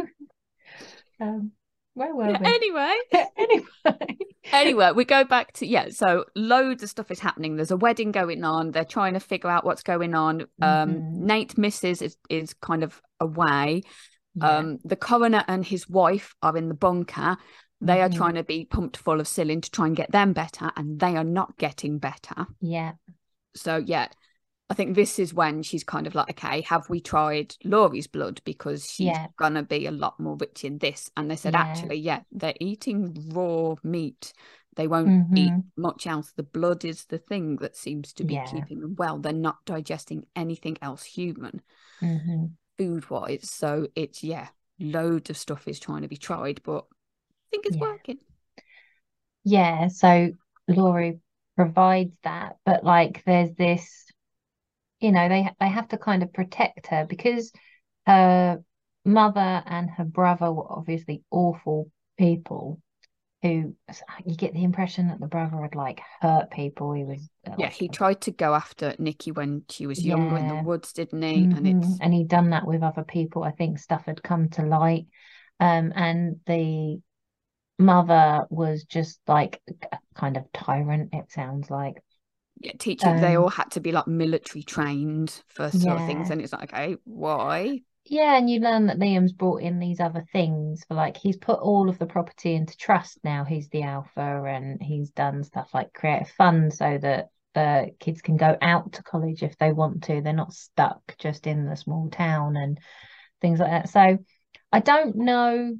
S2: um, where were
S1: Yeah,
S2: we?
S1: anyway.
S2: Anyway.
S1: Anyway, we go back to, yeah, so loads of stuff is happening. There's a wedding going on. They're trying to figure out what's going on. Um,
S2: Mhm.
S1: Nate misses is, is kind of away.
S2: Yeah.
S1: Um, the coroner and his wife are in the bunker. They are
S2: Mhm.
S1: trying to be pumped full of psyllin to try and get them better, and they are not getting better.
S2: Yeah.
S1: So, yeah, I think this is when she's kind of like, okay, have we tried Laurie's blood? Because she's
S2: Yeah.
S1: going to be a lot more rich in this. And they said,
S2: Yeah.
S1: actually, yeah, they're eating raw meat. They won't
S2: Mhm.
S1: eat much else. The blood is the thing that seems to be
S2: Yeah.
S1: keeping them well. They're not digesting anything else human,
S2: Mhm.
S1: food-wise. So it's, yeah, loads of stuff is trying to be tried, but I think it's
S2: Yeah.
S1: working.
S2: Yeah. So Laurie provides that, but like there's this, you know, they they have to kind of protect her because her mother and her brother were obviously awful people who you get the impression that the brother had like hurt people. He was uh,
S1: Yeah,
S2: like,
S1: he tried to go after Nikki when she was younger in the
S2: yeah.
S1: woods, didn't he? And
S2: Mhm.
S1: it's
S2: And he'd done that with other people. I think stuff had come to light. Um, and the mother was just like a kind of tyrant, it sounds like.
S1: yeah, teaching they
S2: Um,
S1: all had to be like military trained for sort of things,
S2: yeah.
S1: and it's like, okay, why?
S2: Yeah, and you learn that Liam's brought in these other things for like he's put all of the property into trust now. He's the alpha and he's done stuff like create a fund so that the kids can go out to college if they want to. They're not stuck just in the small town and things like that. So I don't know.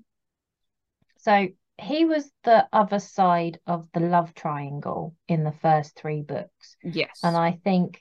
S2: So he was the other side of the love triangle in the first three books.
S1: Yes.
S2: And I think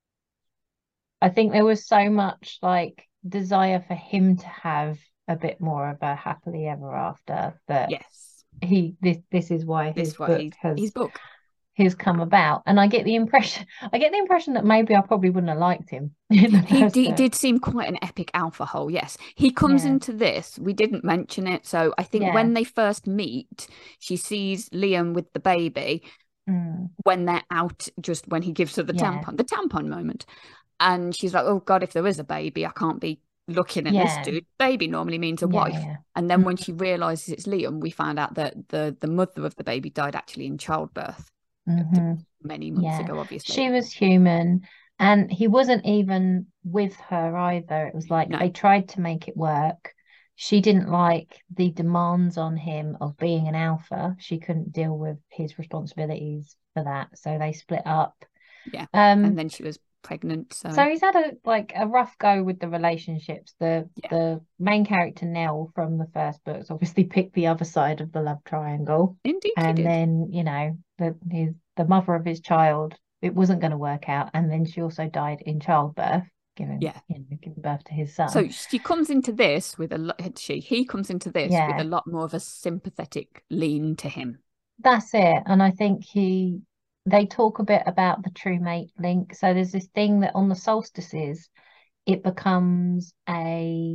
S2: I think there was so much like desire for him to have a bit more of a happily ever after that
S1: yes.
S2: he this this is why
S1: This
S2: his
S1: what
S2: book
S1: he,
S2: has
S1: his book.
S2: has come about. And I get the impression I get the impression that maybe I probably wouldn't have liked him in the
S1: He,
S2: first
S1: he
S2: book.
S1: did seem quite an epic alpha hole. Yes, he comes
S2: Yeah.
S1: into this. We didn't mention it, so I think
S2: Yeah.
S1: when they first meet, she sees Liam with the baby
S2: Mm.
S1: when they're out. Just when he gives her the
S2: Yeah.
S1: tampon, the tampon moment, and she's like, "Oh God, if there is a baby, I can't be looking at
S2: Yeah.
S1: this dude." Baby normally means a
S2: Yeah,
S1: wife.
S2: yeah.
S1: And then
S2: Mm.
S1: when she realizes it's Liam, we found out that the the mother of the baby died actually in childbirth
S2: Mhm.
S1: many months
S2: Yeah.
S1: ago, obviously.
S2: She was human and he wasn't even with her either. It was like
S1: No.
S2: they tried to make it work. she didn't like the demands on him of being an alpha. She couldn't deal with his responsibilities for that, so they split up.
S1: Yeah. And
S2: Um,
S1: then she was pregnant. So,
S2: so he's had a like a rough go with the relationships. The
S1: yeah.
S2: the main character Nell from the first books obviously picked the other side of the love triangle,
S1: Indeed, she
S2: and
S1: did.
S2: then you know the his the mother of his child, it wasn't going to work out, and then she also died in childbirth, giving
S1: Yeah.
S2: you know giving birth to his
S1: So
S2: son.
S1: she comes into this with a lot, she, he comes into this with a
S2: Yeah,
S1: lot more of a sympathetic lean to him.
S2: that's it. And I think he they talk a bit about the true mate link. So there's this thing that on the solstices it becomes a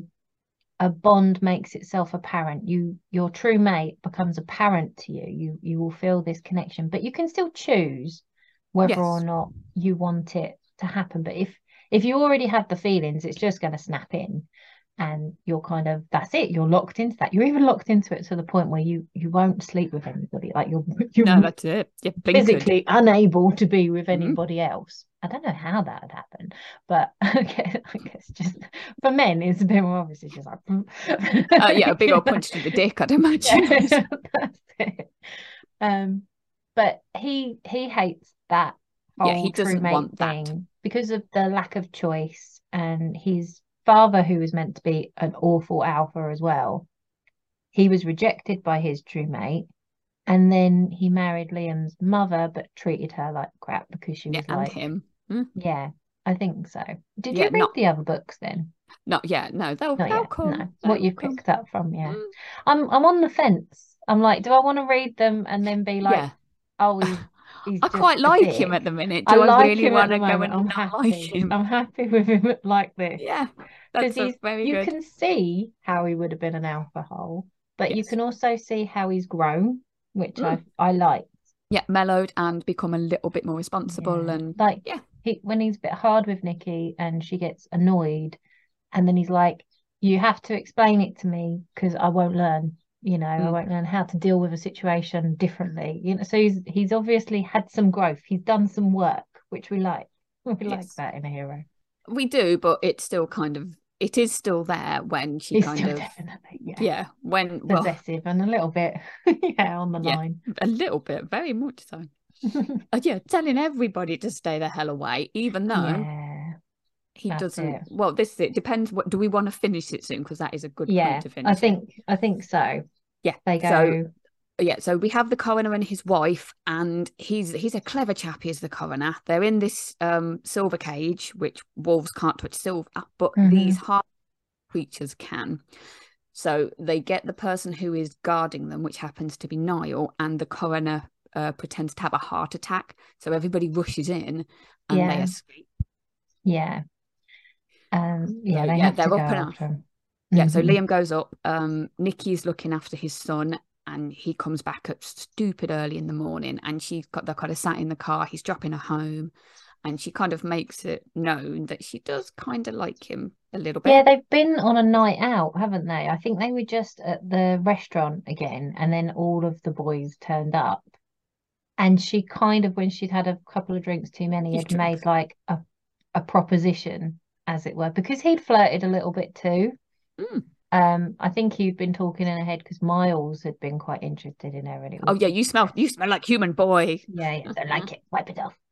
S2: a bond makes itself apparent. You your true mate becomes apparent to you. You you will feel this connection, but you can still choose whether or
S1: Yes.
S2: not you want it to happen. But if if you already have the feelings, it's just going to snap in, and you're kind of that's it. You're locked into that. You're even locked into it to the point where you you won't sleep with anybody. Like you're
S1: No,
S2: you're
S1: that's it. Yeah, blinkered.
S2: physically unable to be with
S1: Mm.
S2: anybody else. I don't know how that would happen, but I guess, I guess just for men, it's a bit more obviously just like,
S1: Uh, yeah, a big
S2: you
S1: old
S2: know?
S1: punch to the dick, I'd imagine.
S2: Yeah, that's it. Um, but he he hates that
S1: Yeah,
S2: whole
S1: he
S2: true
S1: doesn't
S2: mate
S1: want that.
S2: thing because of the lack of choice, and his father, who was meant to be an awful alpha as well, he was rejected by his true mate. And then he married Liam's mother, but treated her like crap because she
S1: Yeah,
S2: was
S1: and
S2: like,
S1: him. Mm.
S2: yeah, I think so. Did
S1: Yeah,
S2: you read
S1: not
S2: the other books then?
S1: not yet. No, they'll
S2: Not
S1: they'll
S2: yet.
S1: come.
S2: No. What
S1: They'll
S2: you've
S1: come.
S2: picked up from, yeah.
S1: Mm.
S2: I'm I'm on the fence. I'm like, do I want to read them and then be like,
S1: Yeah.
S2: oh, he's he's
S1: I
S2: just
S1: quite
S2: a
S1: like him at
S2: dick.
S1: the minute.
S2: I
S1: Do I
S2: like
S1: really
S2: him at
S1: want
S2: the
S1: to go
S2: moment.
S1: and
S2: I'm
S1: not like
S2: happy.
S1: him?
S2: I'm happy with him like this.
S1: Yeah,
S2: Because
S1: that's a
S2: he's
S1: very
S2: you
S1: good.
S2: can see how he would have been an alpha hole, but you
S1: Yes.
S2: can also see how he's grown, which I
S1: Mm.
S2: I like.
S1: Yeah, mellowed and become a little bit more responsible
S2: Yeah.
S1: and
S2: Like
S1: yeah.
S2: he when he's a bit hard with Nikki and she gets annoyed and then he's like, you have to explain it to me because I won't learn, you know, I
S1: Mm.
S2: won't learn how to deal with a situation differently. You know, so he's he's obviously had some growth. He's done some work, which we like. We like
S1: Yes.
S2: that in a hero.
S1: We do, but it's still kind of it is still there when she
S2: He's
S1: kind
S2: still
S1: of
S2: definitely, yeah,
S1: yeah, when well,
S2: possessive and a little bit, yeah, on the
S1: yeah,
S2: line.
S1: a little bit, very much so. Uh, yeah, telling everybody to stay the hell away, even though
S2: Yeah,
S1: he
S2: that's
S1: doesn't.
S2: it.
S1: Well, this is it depends. What do we want to finish it soon? Because that is a good point
S2: Yeah,
S1: to
S2: I
S1: finish it.
S2: think I think so.
S1: Yeah.
S2: They
S1: So
S2: go,
S1: yeah, so we have the coroner and his wife, and he's he's a clever chap. He's the coroner. They're in this um silver cage, which wolves can't touch silver, but these
S2: mhm,
S1: hard creatures can. So they get the person who is guarding them, which happens to be Niall, and the coroner uh, pretends to have a heart attack. So everybody rushes in, and they
S2: yeah,
S1: escape.
S2: yeah, um,
S1: So
S2: yeah, they
S1: yeah,
S2: have to
S1: they're
S2: go
S1: up and off.
S2: after him.
S1: Yeah, so
S2: Hmm.
S1: Liam goes up. Um, Nikki's looking after his son, and he comes back up stupid early in the morning. And she's got they're kind of sat in the car. He's dropping her home, and she kind of makes it known that she does kind of like him a little
S2: Yeah,
S1: bit.
S2: they've been on a night out, haven't they? I think they were just at the restaurant again, and then all of the boys turned up. And she kind of, when she'd had a couple of drinks too many,
S1: He's
S2: had
S1: drunk.
S2: made like a, a proposition, as it were, because he'd flirted a little bit too.
S1: Mm.
S2: Um, I think he'd been talking in her head because Miles had been quite interested in her, and it
S1: Oh
S2: was
S1: yeah, you smell you smell like human boy.
S2: yeah, yeah, don't like it, wipe it off.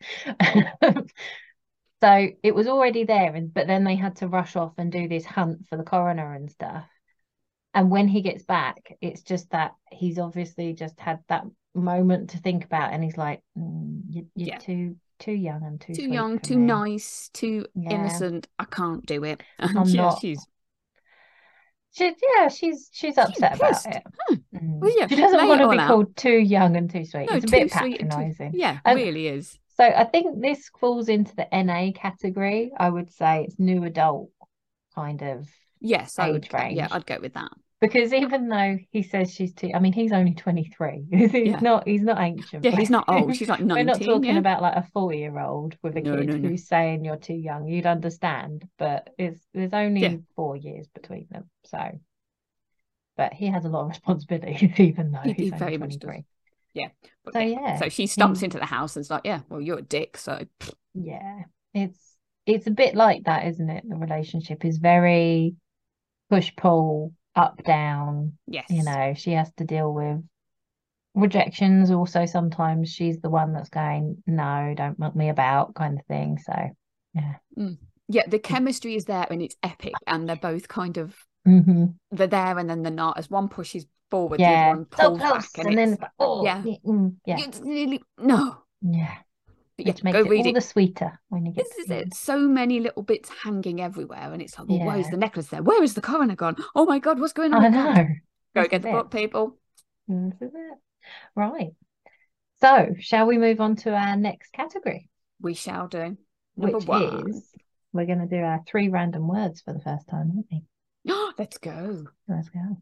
S2: So it was already there, and but then they had to rush off and do this hunt for the coroner and stuff. And when he gets back, it's just that he's obviously just had that moment to think about, and he's like, mm, you, "You're
S1: Yeah,
S2: too too young and too
S1: too
S2: sweet
S1: young,
S2: for
S1: too
S2: me."
S1: nice, too
S2: Yeah,
S1: innocent. I can't do it. And
S2: I'm
S1: yeah,
S2: not.
S1: she's
S2: She, yeah, she's she's
S1: she's
S2: upset about
S1: pissed.
S2: it.
S1: Huh. Well,
S2: Mm.
S1: yeah,
S2: She doesn't
S1: lay
S2: want
S1: it
S2: to
S1: all
S2: be
S1: out.
S2: called too young and too sweet.
S1: No,
S2: It's a
S1: too
S2: bit
S1: sweet and too.
S2: patronizing.
S1: Yeah,
S2: Um,
S1: really is.
S2: so I think this falls into the N A category. I would say it's new adult kind of
S1: Yes, I would.
S2: age
S1: That, yeah,
S2: range.
S1: I'd go with that.
S2: Because even though he says she's too, I mean, he's only twenty-three. He's
S1: Yeah,
S2: not, he's not ancient.
S1: yeah. He's
S2: Bless
S1: not old.
S2: him.
S1: She's like
S2: We're not
S1: nineteen.
S2: talking
S1: Yeah.
S2: about like a forty year old with a
S1: No,
S2: kid
S1: no, no.
S2: who's saying you're too young. You'd understand, but it's there's
S1: Yeah,
S2: only four years between them. So, but he has a lot of responsibilities, even though
S1: he, he
S2: he's only
S1: very much does.
S2: twenty-three.
S1: Yeah, but
S2: So
S1: yeah.
S2: yeah,
S1: So she stomps
S2: he,
S1: into the house and it's like, yeah, well, you're a dick. So
S2: yeah, it's it's a bit like that, isn't it? The relationship is very push pull. up, down.
S1: Yes.
S2: You know, she has to deal with rejections. Also, sometimes she's the one that's going, no, don't muck me about, kind of thing. So, yeah.
S1: Mm. Yeah, the chemistry is there and it's epic, and they're both kind of
S2: Mm-hmm.
S1: they're there and then they're not. As one pushes forward, the other
S2: Yeah,
S1: one
S2: so
S1: pulls
S2: close,
S1: back, and,
S2: and
S1: it's
S2: then it's like, oh,
S1: yeah,
S2: yeah, mm, yeah,
S1: it's really no.
S2: yeah,
S1: But yeah,
S2: which makes
S1: go
S2: it
S1: read
S2: all
S1: it.
S2: the sweeter when you get
S1: This
S2: to
S1: is
S2: the
S1: it.
S2: end.
S1: So many little bits hanging everywhere, and it's like, well, where's
S2: Yeah,
S1: the necklace there? Where is the coroner gone? Oh my god, what's going on
S2: I
S1: with Grant?
S2: know.
S1: Go
S2: This
S1: get
S2: is
S1: the
S2: it.
S1: book, people.
S2: This is it. Right. So, shall we move on to our next category,
S1: We shall do. Number
S2: which
S1: one.
S2: is we're going to do our three random words for the first time, aren't we?
S1: Let's go.
S2: Let's go.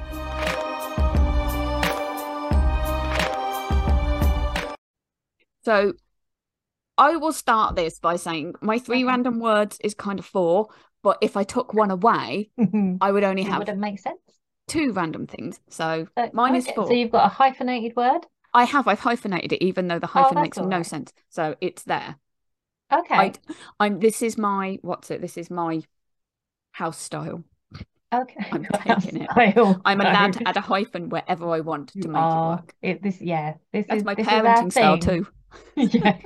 S1: So I will start this by saying my three
S2: Okay.
S1: random words is kind of four, but if I took one away, I would only
S2: It
S1: have
S2: wouldn't make sense.
S1: two random things. So
S2: So,
S1: mine is
S2: okay,
S1: four.
S2: so you've got a hyphenated word.
S1: I have. I've hyphenated it, even though the
S2: Oh,
S1: hyphen
S2: that's
S1: makes
S2: all
S1: no
S2: right.
S1: sense. So it's there.
S2: Okay.
S1: I, I'm. This is my. What's it? This is my house style.
S2: Okay.
S1: I'm taking it.
S2: Style.
S1: I'm
S2: No.
S1: allowed to add a hyphen wherever I want to
S2: You
S1: make
S2: are.
S1: it work.
S2: It this yeah. This
S1: That's
S2: is
S1: my
S2: this is our
S1: parenting style
S2: thing.
S1: too.
S2: Yeah.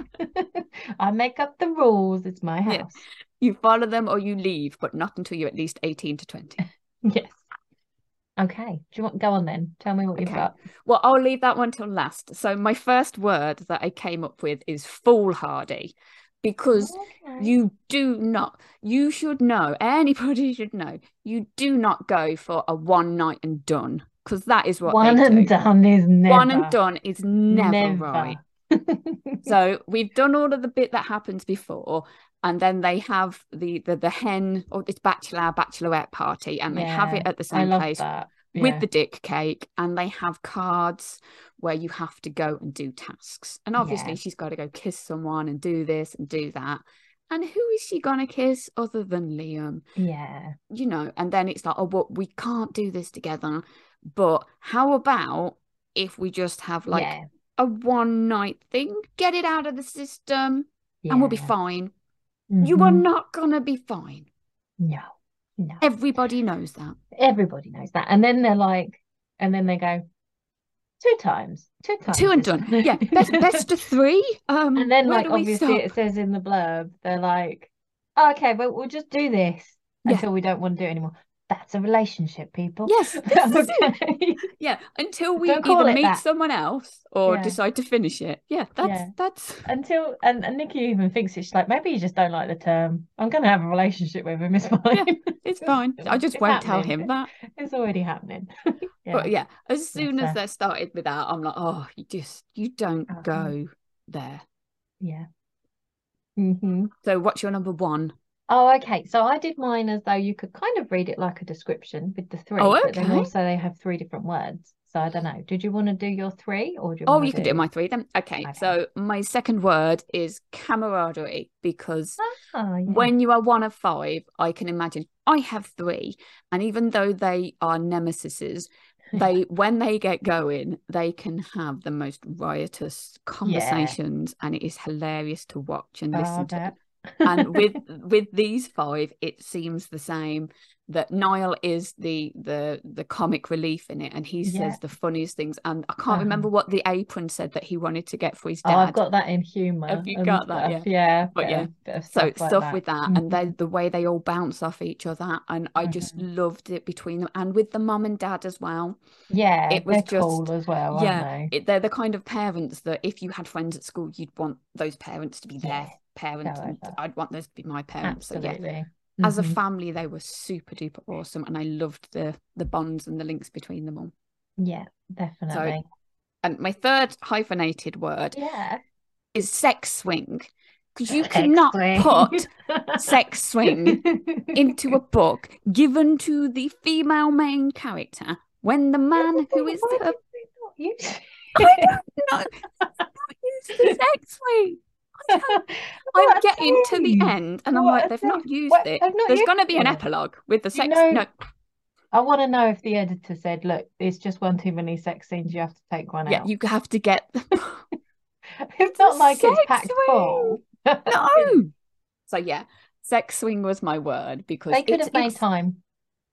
S2: I make up the rules. It's my
S1: Yeah.
S2: house.
S1: You follow them or you leave, but not until you're at least eighteen to twenty.
S2: Yes. Okay. Do you want go on then? Tell me what you've
S1: Okay.
S2: got.
S1: Well, I'll leave that one till last. So my first word that I came up with is foolhardy, because
S2: Okay.
S1: you do not, you should know, anybody should know, you do not go for a one night and done, because that is what
S2: One
S1: they
S2: and
S1: do.
S2: done is never.
S1: One and done is never,
S2: Never.
S1: right. So we've done all of the bit that happens before, and then they have the the, the hen or it's bachelor bachelorette party, and they have it
S2: Yeah,
S1: at the
S2: I
S1: same
S2: love
S1: place
S2: that.
S1: with
S2: Yeah.
S1: the dick cake, and they have cards where you have to go and do tasks. And obviously
S2: Yeah.
S1: she's got to go kiss someone and do this and do that. And who is she gonna kiss other than Liam?
S2: Yeah.
S1: You know, and then it's like, oh, well, we can't do this together. But how about if we just have like
S2: Yeah.
S1: a one night thing, get it out of the system, and we'll be
S2: Yeah.
S1: fine. You are
S2: Mhm.
S1: not gonna be fine.
S2: No. No.
S1: Everybody knows that.
S2: Everybody knows that. And then they're like, and then they go, two times, two times.
S1: Two and
S2: is
S1: done.
S2: fine."
S1: Yeah, best best of three. Um,
S2: And then,
S1: where
S2: like,
S1: do we
S2: obviously,
S1: stop?
S2: it says in the blurb, they're like, oh, okay, but we'll just do this
S1: Yeah.
S2: until we don't want to do it anymore. That's a relationship, people.
S1: Yes, this is it.
S2: Okay.
S1: Yeah, until we
S2: Don't call
S1: either
S2: it
S1: meet
S2: that.
S1: someone else or
S2: Yeah.
S1: decide to finish it. Yeah, that's
S2: Yeah.
S1: that's
S2: Until and, and Nikki even thinks it's like maybe you just don't like the term. I'm gonna have a relationship with him. It's fine.
S1: it's fine. I just
S2: It's
S1: won't tell
S2: happening.
S1: him that.
S2: It's already happening. Yeah.
S1: But yeah, as soon
S2: Bless
S1: as
S2: her.
S1: they're started with that, I'm like, oh, you just you don't
S2: Uh-huh.
S1: go there.
S2: Yeah. hmm
S1: So what's your number one?
S2: Oh, okay. So I did mine as though you could kind of read it like a description with the three,
S1: Oh,
S2: but then
S1: okay.
S2: also they have three different words. So I don't know. Did you want to do your three or do you
S1: Oh,
S2: want to
S1: you can
S2: do
S1: do my three then. Okay,
S2: Okay.
S1: so my second word is camaraderie, because
S2: Oh, yeah.
S1: when you are one of five, I can imagine I have three, and even though they are nemesises, they when they get going, they can have the most riotous conversations, and it is hilarious to watch and
S2: Oh, I
S1: listen to.
S2: bet.
S1: And with with these five, it seems the same. That Niall is the the the comic relief in it, and he
S2: Yeah.
S1: says the funniest things. And I can't
S2: Uh-huh.
S1: remember what the apron said that he wanted to get for his
S2: Oh, I've
S1: dad.
S2: got that in humour
S1: Have you
S2: and
S1: got that?
S2: stuff.
S1: Yeah.
S2: Yeah,
S1: But
S2: bit
S1: yeah,
S2: of, bit of
S1: so
S2: stuff like
S1: stuff
S2: that.
S1: with that, and then
S2: Mhm.
S1: the way they all bounce off each other, and I just
S2: Mhm.
S1: loved it between them, and with the mum and dad as well.
S2: Yeah,
S1: It was
S2: they're
S1: just
S2: cool as well, aren't
S1: yeah,
S2: they?
S1: it, they're the kind of parents that if you had friends at school, you'd want those parents to be their
S2: Yeah,
S1: parents,
S2: go
S1: and
S2: over.
S1: I'd want those to be my parents. So yeah,
S2: Absolutely.
S1: as a
S2: Mhm.
S1: family, they were super duper awesome, and I loved the the bonds and the links between them all.
S2: Yeah, definitely.
S1: And my third hyphenated word
S2: Yeah.
S1: is sex swing, because you
S2: Sex
S1: cannot
S2: swing.
S1: put sex swing into a book given to the female main character when the man who is
S2: Why
S1: the
S2: did they not use
S1: I don't know. Use the sex swing. I don't- I'm
S2: What a
S1: getting to the
S2: tease.
S1: end, and I'm
S2: What
S1: like,
S2: a
S1: they've not
S2: tease.
S1: used
S2: What?
S1: it.
S2: They've not
S1: There's
S2: used
S1: going to be an
S2: it.
S1: epilogue with the
S2: You
S1: sex.
S2: know,
S1: No,
S2: I want to know if the editor said, look, it's just one too many sex scenes, you have to take one
S1: yeah,
S2: out.
S1: you have to get.
S2: It's not
S1: a
S2: like it's
S1: sex
S2: packed
S1: swing.
S2: full.
S1: No. So yeah, sex swing was my word because
S2: They could
S1: it's
S2: have made
S1: it's
S2: time.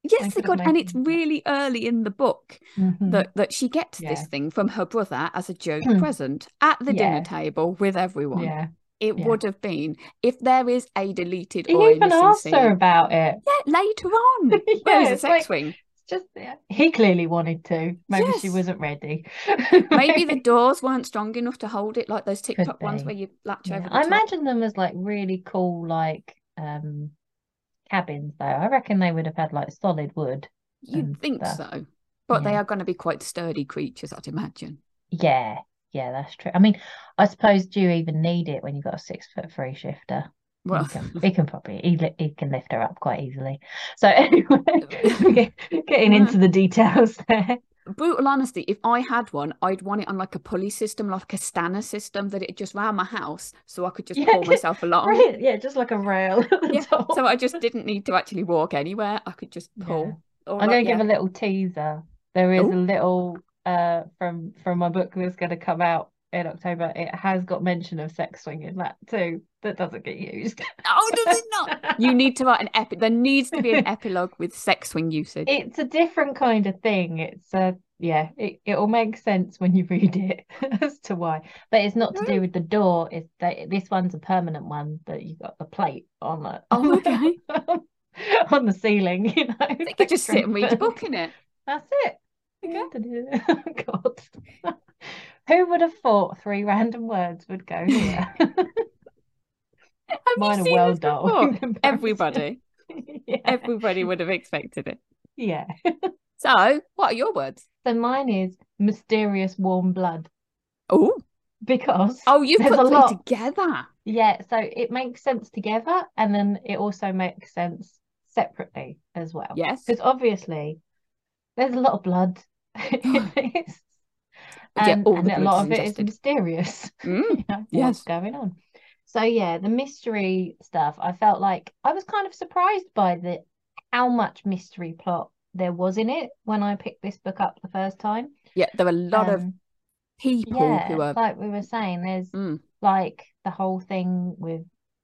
S1: Yes,
S2: They
S1: they got,
S2: could have
S1: and
S2: made
S1: it's really early in the book
S2: hmm
S1: that that she gets
S2: Yeah.
S1: this thing from her brother as a joke present at the dinner
S2: Yeah.
S1: table with everyone.
S2: Yeah.
S1: It
S2: Yeah.
S1: would have been if there is a deleted
S2: He
S1: or a
S2: even
S1: missing
S2: asked her
S1: scene.
S2: about it.
S1: Yeah, later on. Where is
S2: Yeah,
S1: the
S2: it's
S1: sex
S2: like
S1: swing?
S2: it's just yeah. He clearly wanted to. Maybe she
S1: Yes.
S2: wasn't ready.
S1: Maybe the doors weren't strong enough to hold it, like those
S2: Could
S1: TikTok ones
S2: be.
S1: where you latch
S2: Yeah.
S1: over the
S2: I
S1: top.
S2: imagine them as like really cool, like um cabins though. I reckon they would have had like solid wood
S1: You'd
S2: and
S1: think
S2: stuff.
S1: so. But they
S2: Yeah.
S1: are going to be quite sturdy creatures, I'd imagine.
S2: Yeah. Yeah, that's true. I mean, I suppose do you even need it when you've got a six foot three shifter?
S1: Well,
S2: He can, he can probably, he, li- he can lift her up quite easily. So anyway, getting into the details there.
S1: brutal honesty, if I had one, I'd want it on like a pulley system, like a stanner system, that it just ran my house so I could just
S2: Yeah,
S1: pull myself along.
S2: brilliant. Yeah, just like a rail at the
S1: Yeah,
S2: top.
S1: so I just didn't need to actually walk anywhere. I could just
S2: Yeah.
S1: pull. Or
S2: I'm
S1: like,
S2: going to
S1: yeah.
S2: give a little teaser. There is a
S1: Oh,
S2: little uh from from my book that's going to come out in October. It has got mention of sex swing in that too. That doesn't get used.
S1: oh, does it not? You need to write an epic. There needs to be an epilogue with sex swing usage.
S2: It's a different kind of thing. It's a yeah, it, it'll make sense when you read it as to why. But it's not to do with the door. It's that this one's a permanent one that you've got the plate on the on
S1: Oh, okay.
S2: the, on the ceiling, you know.
S1: So you could just sit and read a book in it.
S2: That's it.
S1: Okay.
S2: God. Who would have thought three random words would go here?
S1: Have
S2: Mine
S1: you
S2: are
S1: seen
S2: well
S1: this
S2: dull
S1: before?
S2: in comparison.
S1: Everybody.
S2: Yeah.
S1: Everybody would have expected it.
S2: Yeah.
S1: So, what are your words?
S2: So mine is mysterious warm blood
S1: Oh,
S2: because
S1: oh, you've
S2: there's
S1: put
S2: a
S1: three
S2: lot.
S1: together.
S2: Yeah, so it makes sense together and then it also makes sense separately as well.
S1: Yes.
S2: Because obviously there's a lot of blood in this.
S1: Yeah,
S2: And,
S1: all
S2: and
S1: the
S2: a
S1: blood
S2: lot
S1: is
S2: of it is
S1: ingested.
S2: mysterious.
S1: Mm,
S2: You know, what's
S1: yes.
S2: going on. So yeah, the mystery stuff, I felt like I was kind of surprised by the how much mystery plot there was in it when I picked this book up the first time.
S1: Yeah, there are a lot of
S2: Um,
S1: people who
S2: yeah,
S1: are.
S2: like we were saying, there's
S1: Mm,
S2: like the whole thing with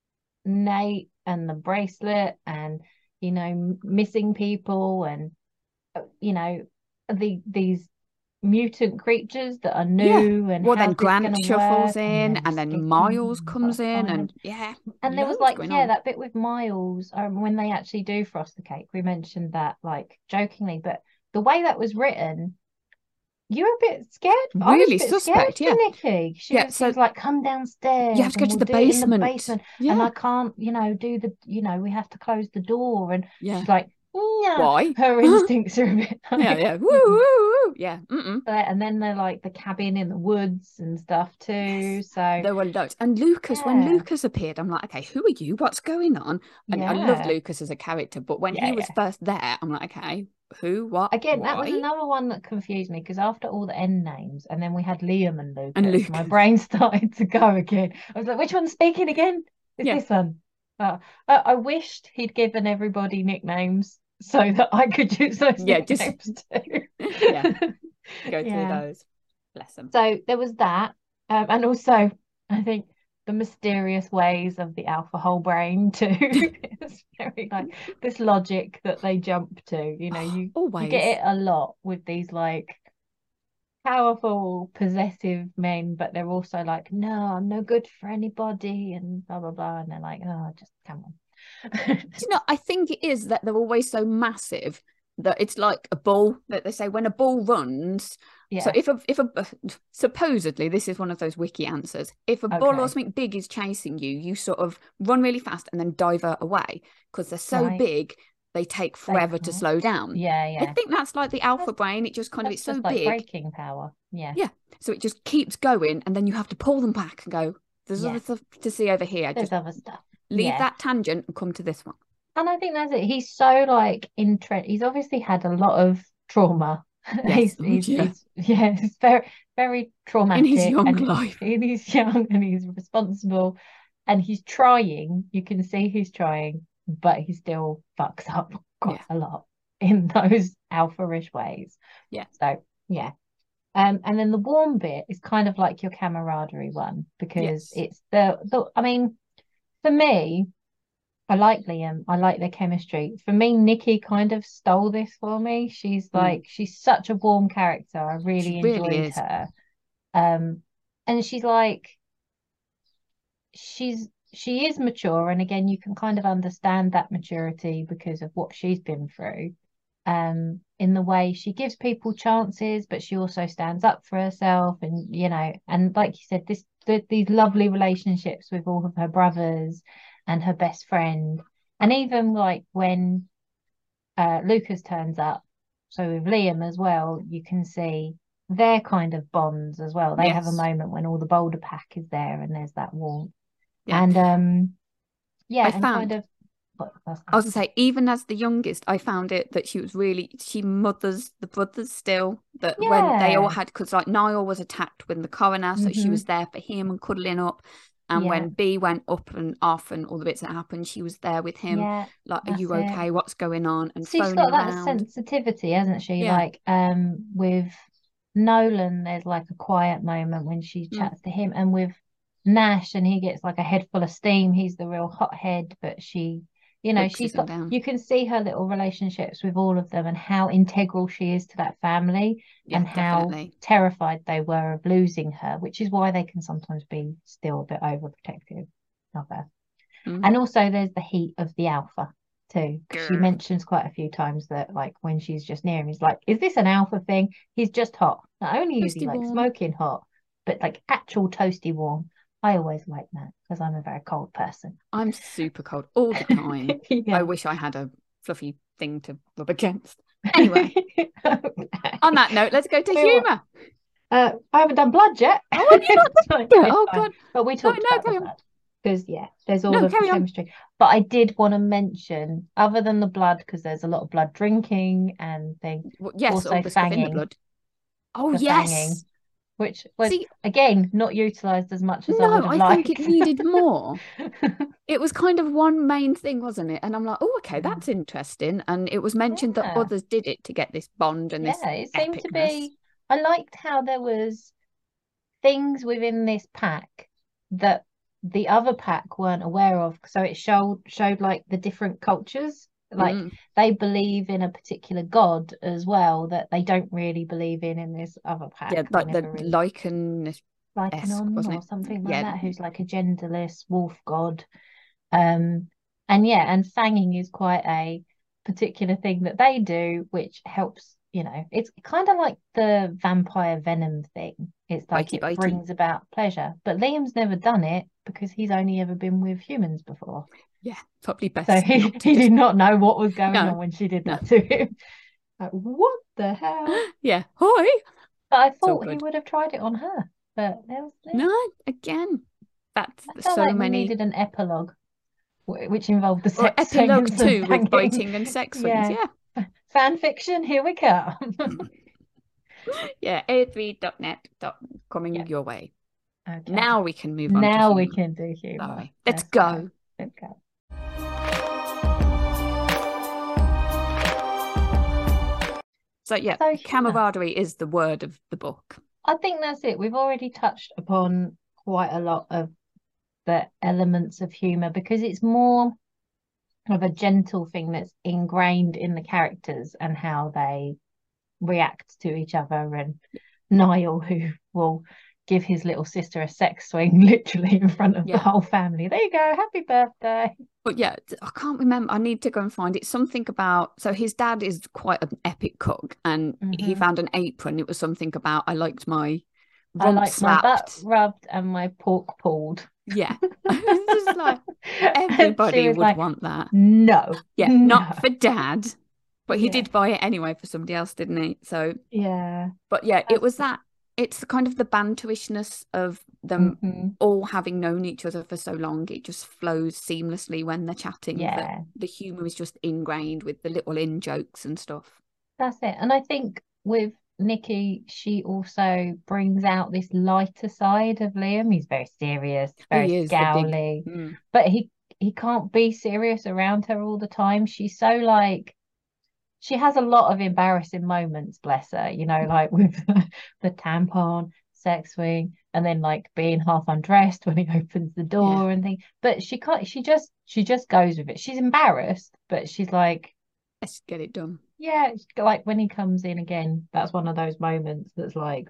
S2: Nate and the bracelet and you know m- missing people and uh, you know the these mutant creatures that are
S1: yeah.
S2: new and
S1: Well, then
S2: how's this
S1: Grant
S2: going to
S1: shuffles
S2: work and
S1: in,
S2: then
S1: and then
S2: Sticky
S1: Miles
S2: and
S1: comes
S2: got to
S1: in,
S2: find
S1: and
S2: them.
S1: yeah,
S2: And there was
S1: loads
S2: like
S1: going
S2: yeah
S1: on.
S2: that bit with Miles um, when they actually do frost the cake, we mentioned that like jokingly, but the way that was written, you were a bit scared. I was a
S1: Really
S2: bit scared
S1: suspect,
S2: for
S1: yeah.
S2: Nikki. She
S1: Yeah,
S2: was, he
S1: so
S2: was like, come
S1: you have
S2: downstairs
S1: to go
S2: and
S1: to
S2: we'll
S1: the
S2: do it in the
S1: basement.
S2: basement.
S1: Yeah,
S2: And I can't, you know, do the, you know, we have to close the door. And
S1: yeah.
S2: she's like, yeah,
S1: Why?
S2: her instincts are a bit
S1: Yeah,
S2: like,
S1: yeah. Woo,
S2: mm-mm.
S1: woo, woo. Yeah. Mm-mm.
S2: So, and then they're like the cabin in the woods and stuff too.
S1: Yes.
S2: So,
S1: There were loads. And Lucas, when
S2: yeah,
S1: Lucas appeared, I'm like, okay, who are you? What's going on? And I loved
S2: yeah,
S1: Lucas as a character, but when
S2: yeah,
S1: he was
S2: yeah.
S1: first there, I'm like, okay, who, what,
S2: Again, that was
S1: why?
S2: another one that confused me because after all the end names, and then we had Liam and
S1: And
S2: Lucas, my
S1: Lucas.
S2: brain started to go again. I was like, which one's speaking again? Is
S1: Yeah.
S2: this one? Uh, I, I wished he'd given everybody nicknames so that I could use those
S1: Yeah, just
S2: nicknames too.
S1: yeah, go through
S2: Yeah.
S1: those. Bless them.
S2: So there was that. Um, and also, I think the mysterious ways of the alpha whole brain too. It's very like this logic that they jump to. You know, you you get
S1: Always.
S2: it a lot with these like powerful, possessive men, but they're also like, no, I'm no good for anybody, and blah blah blah. And they're like, oh, just come on.
S1: You know, I think it is that they're always so massive that it's like a bull that they say when a bull runs. So
S2: Yeah.
S1: if a if a supposedly this is one of those wiki answers. If a bull or
S2: Okay.
S1: something big is chasing you, you sort of run really fast and then divert away because they're so
S2: Right.
S1: big they take
S2: They
S1: forever to
S2: can't.
S1: slow down.
S2: Yeah,
S1: I
S2: yeah.
S1: think that's like the alpha
S2: That's
S1: brain. It just kind of
S2: that's
S1: it's so
S2: just like
S1: big.
S2: braking power. Yeah.
S1: Yeah. So it just keeps going and then you have to pull them back and go, there's
S2: Yeah.
S1: other stuff to see over here.
S2: There's
S1: Just
S2: other stuff.
S1: leave
S2: Yeah.
S1: that tangent and come to this one.
S2: And I think that's it. He's so like intre he's obviously had a lot of trauma.
S1: Yes.
S2: He's he's,
S1: Yeah.
S2: he's yeah, he's very very traumatic
S1: In his young
S2: and
S1: life.
S2: and he's young and he's responsible and he's trying. You can see he's trying, but he still fucks up quite
S1: Yeah.
S2: a lot in those alpha-ish ways.
S1: Yeah.
S2: So yeah. Um, and then the warm bit is kind of like your camaraderie one because
S1: Yes.
S2: it's the the I mean, for me, I like Liam. I like their chemistry. For me, Nikki kind of stole this for me. She's
S1: Mm.
S2: like, she's such a warm character. I
S1: She
S2: really
S1: really
S2: enjoyed
S1: is.
S2: her. Um, and she's like, she's she is mature, and again, you can kind of understand that maturity because of what she's been through. Um, in the way she gives people chances, but she also stands up for herself, and you know, and like you said, this th these lovely relationships with all of her brothers and her best friend, and even like when uh, Lucas turns up, so with Liam as well, you can see their kind of bonds as well. They have a
S1: Yes.
S2: moment when all the Boulder Pack is there, and there's that warmth,
S1: Yeah.
S2: and um, yeah,
S1: I
S2: and kind
S1: found
S2: of. What, what's
S1: I
S2: that?
S1: was gonna say, even as the youngest, I found it that she was really she mothers the brothers still. That when they all
S2: Yeah.
S1: had, because like Niall was attacked when the coroner, so she
S2: Mm-hmm.
S1: was there for him and cuddling up. And
S2: Yeah.
S1: when B went up and off and all the bits that happened, she was there with him.
S2: Yeah.
S1: Like, are
S2: That's
S1: you
S2: it.
S1: okay? What's going on? And
S2: She's
S1: phoning
S2: got that
S1: around.
S2: sensitivity, hasn't she?
S1: Yeah.
S2: Like, um, with Nolan, there's like a quiet moment when she
S1: Mm.
S2: chats to him, and with Nash, and he gets like a head full of steam. He's the real hothead, but she, you know, she's
S1: Coaxes him
S2: got.
S1: down.
S2: You can see her little relationships with all of them, and how integral she is to that family,
S1: Yeah,
S2: and how
S1: definitely.
S2: terrified they were of losing her, which is why they can sometimes be still a bit overprotective of her.
S1: Mm.
S2: And also there's the heat of the alpha too, because she
S1: Grr.
S2: mentions quite a few times that like when she's just near him, he's like, is this an alpha thing? He's just hot. Not only is he
S1: Toasty
S2: like
S1: warm.
S2: smoking hot, but like actual toasty warm. I always like that because I'm a very cold person.
S1: I'm super cold all the time.
S2: Yeah.
S1: I wish I had a fluffy thing to rub against. Anyway,
S2: Okay.
S1: on that note, let's go to
S2: We will-
S1: humour.
S2: Uh, I haven't done blood yet.
S1: Oh, have you not
S2: It's
S1: done
S2: fine,
S1: it?
S2: it's
S1: Oh,
S2: fine.
S1: God.
S2: But we
S1: No,
S2: talked
S1: no,
S2: about the
S1: carry on.
S2: blood because yeah, there's all
S1: No,
S2: of the
S1: carry on.
S2: chemistry. But I did want to mention, other than the blood, because there's a lot of blood drinking and thing,
S1: Well, yes,
S2: also
S1: all the stuff in the
S2: fanging,
S1: blood. Oh,
S2: the fanging,
S1: yes.
S2: which was
S1: See,
S2: again not utilized as much as I would
S1: no,
S2: have
S1: I think it
S2: liked.
S1: needed more. It was kind of one main thing, wasn't it? And I'm like, oh, okay, that's interesting. And it was mentioned that
S2: Yeah,
S1: others did it to get this bond and this
S2: yeah, it seemed to
S1: epicness.
S2: be. I liked how there was things within this pack that the other pack weren't aware of. So it showed showed like the different cultures. Like
S1: Mm.
S2: they believe in a particular god as well that they don't really believe in in this other
S1: Yeah,
S2: pack. They
S1: like the
S2: never really
S1: Lycan-esque,
S2: Lycanon
S1: wasn't
S2: or
S1: it?
S2: something like
S1: Yeah,
S2: that, who's like a genderless wolf god. Um, and yeah, and fanging is quite a particular thing that they do, which helps, you know, it's kind of like the vampire venom thing. It's like
S1: bitey
S2: it
S1: bitey.
S2: brings about pleasure. But Liam's never done it because he's only ever been with humans before.
S1: Yeah, probably
S2: So
S1: best
S2: he,
S1: not to
S2: he
S1: just
S2: did not know what was going
S1: no,
S2: on when she did
S1: no.
S2: that to him. Like, what the hell?
S1: Yeah, hi.
S2: But I
S1: So
S2: thought he
S1: good.
S2: would have tried it on her. But there was, yeah,
S1: No, again, that's
S2: I felt
S1: so
S2: like we
S1: many.
S2: needed an epilogue, wh- which involved the
S1: Or
S2: sex
S1: epilogue
S2: scenes and
S1: two with
S2: banging.
S1: biting and sex scenes.
S2: Yeah.
S1: Yeah.
S2: Fan fiction, here we come.
S1: Yeah, a three dot net dot coming
S2: Yeah.
S1: your way.
S2: Okay.
S1: Now we can move on to
S2: Now we
S1: humour.
S2: can do humor.
S1: Sorry. Let's
S2: Let's
S1: go.
S2: Let's go.
S1: So yeah,
S2: So humor.
S1: camaraderie is the word of the book.
S2: I think that's it. We've already touched upon quite a lot of the elements of humor because it's more of a gentle thing that's ingrained in the characters and how they react to each other. And Niall, who will give his little sister a sex swing literally in front of the
S1: Yeah.
S2: whole family. There you go, happy birthday.
S1: But yeah, I can't remember. I need to go and find it. Something about, so his dad is quite an epic cook and he
S2: Mhm.
S1: found an apron. It was something about, I liked my
S2: I
S1: rump
S2: like my butt
S1: slapped.
S2: rubbed and my pork pulled.
S1: Yeah. It's just like,
S2: And she
S1: everybody
S2: was
S1: would
S2: like,
S1: want that.
S2: no,
S1: Yeah,
S2: no.
S1: not for dad, but he
S2: Yeah.
S1: did buy it anyway for somebody else, didn't he? So,
S2: Yeah.
S1: but yeah, it
S2: That's
S1: was
S2: it.
S1: that, it's kind of the banterishness of them
S2: Mhm.
S1: all having known each other for so long. It just flows seamlessly when they're chatting. That
S2: Yeah,
S1: the humour is just ingrained with the little in jokes and stuff.
S2: that's it. And I think with Nikki, she also brings out this lighter side of Liam. He's very serious, very
S1: He is the big.
S2: scowly,
S1: Mm.
S2: but he he can't be serious around her all the time. She's so like she has a lot of embarrassing moments, bless her, you know, like with the, the tampon sex swing, and then like being half undressed when he opens the door
S1: Yeah.
S2: and things. But she can't. She just she just goes with it. She's embarrassed, but she's like,
S1: Let's get it done.
S2: yeah. It's like when he comes in again, that's one of those moments that's like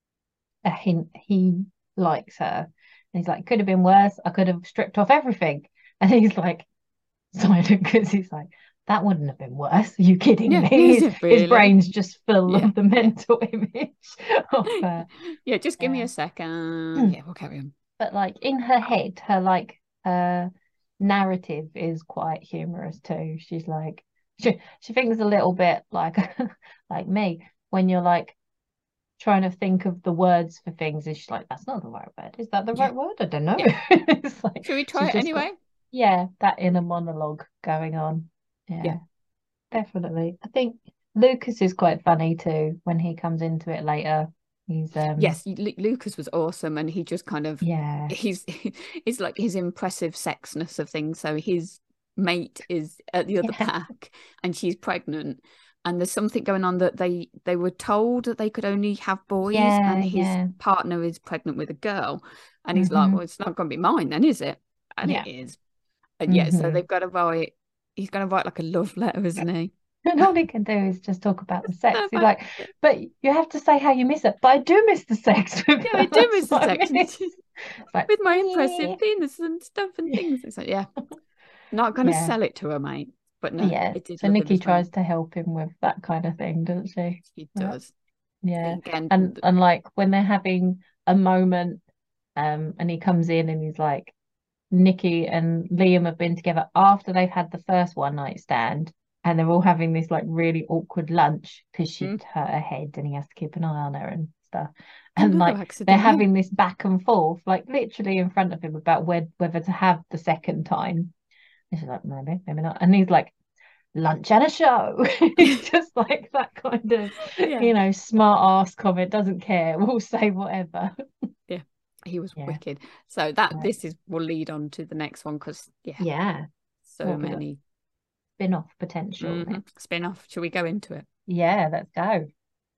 S2: a hint he likes her. And he's like, could have been worse. I could have stripped off everything. And he's like, silent because he's like, that wouldn't have been worse. Are you kidding
S1: Yeah,
S2: me?
S1: is
S2: His,
S1: it
S2: his
S1: really?
S2: brain's just full
S1: Yeah,
S2: of the
S1: yeah.
S2: mental image of her.
S1: Yeah, just give me
S2: Yeah.
S1: a second. Yeah, we'll carry on.
S2: But like in her head, her like her narrative is quite humorous too. She's like she she thinks a little bit like like me when you're like trying to think of the words for things. Is she's like, that's not the right word. Is that the
S1: Yeah,
S2: right word? I don't know.
S1: yeah.
S2: It's like
S1: Should we try
S2: she's
S1: it
S2: just got
S1: anyway?
S2: yeah, that inner monologue going on.
S1: Yeah.
S2: Yeah, definitely. I think Lucas is quite funny too when he comes into it later. He's um
S1: Yes, Lu- Lucas was awesome, and he just kind of
S2: yeah.
S1: he's he's like his impressive sexness of things. So his mate is at the other
S2: Yeah.
S1: pack, and she's pregnant, and there's something going on that they they were told that they could only have boys,
S2: Yeah,
S1: and his
S2: yeah.
S1: partner is pregnant with a girl, and he's like,
S2: Mm-hmm.
S1: well, it's not going to be mine, then, is it? And
S2: Yeah.
S1: it is. And yeah, so
S2: Mm-hmm.
S1: they've got to write. He's going to write like a love letter, isn't he?
S2: And all he can do is just talk about the sex.
S1: So
S2: He's
S1: funny.
S2: like, but you have to say how you miss it. But I do miss the sex with
S1: Yeah,
S2: her.
S1: I do
S2: That's
S1: miss the
S2: what I
S1: sex, and
S2: miss.
S1: she's
S2: It's like,
S1: with my
S2: yeah.
S1: impressive penis and stuff and
S2: Yeah.
S1: things. It's like, yeah, not going to
S2: Yeah.
S1: sell it to her, mate. But no,
S2: Yeah.
S1: it did
S2: So
S1: love him
S2: Nikki
S1: as well.
S2: tries to help him with that kind of thing, doesn't she?
S1: He
S2: Yeah.
S1: does.
S2: Yeah.
S1: Again,
S2: And and like when they're having a moment, um, and he comes in and he's like, Nikki and Liam have been together after they've had the first one night stand, and they're all having this like really awkward lunch because
S1: mm,
S2: she'd hurt her head and he has to keep an eye on her and stuff. And
S1: another
S2: like they're
S1: accident. Yeah.
S2: having this back and forth, like literally in front of him about where, whether to have the second time. And she's like, maybe, maybe not. And he's like, lunch and a show. It's just like that kind of,
S1: Yeah.
S2: you know, smart ass comment, doesn't care, will say whatever.
S1: Yeah. He was
S2: Yeah.
S1: wicked. So that
S2: Right.
S1: this is will lead on to the next one because yeah,
S2: Yeah.
S1: so
S2: What have we got?
S1: many
S2: Spin-off potential.
S1: mhm, spin-off. Shall we go into it?
S2: Yeah, let's go.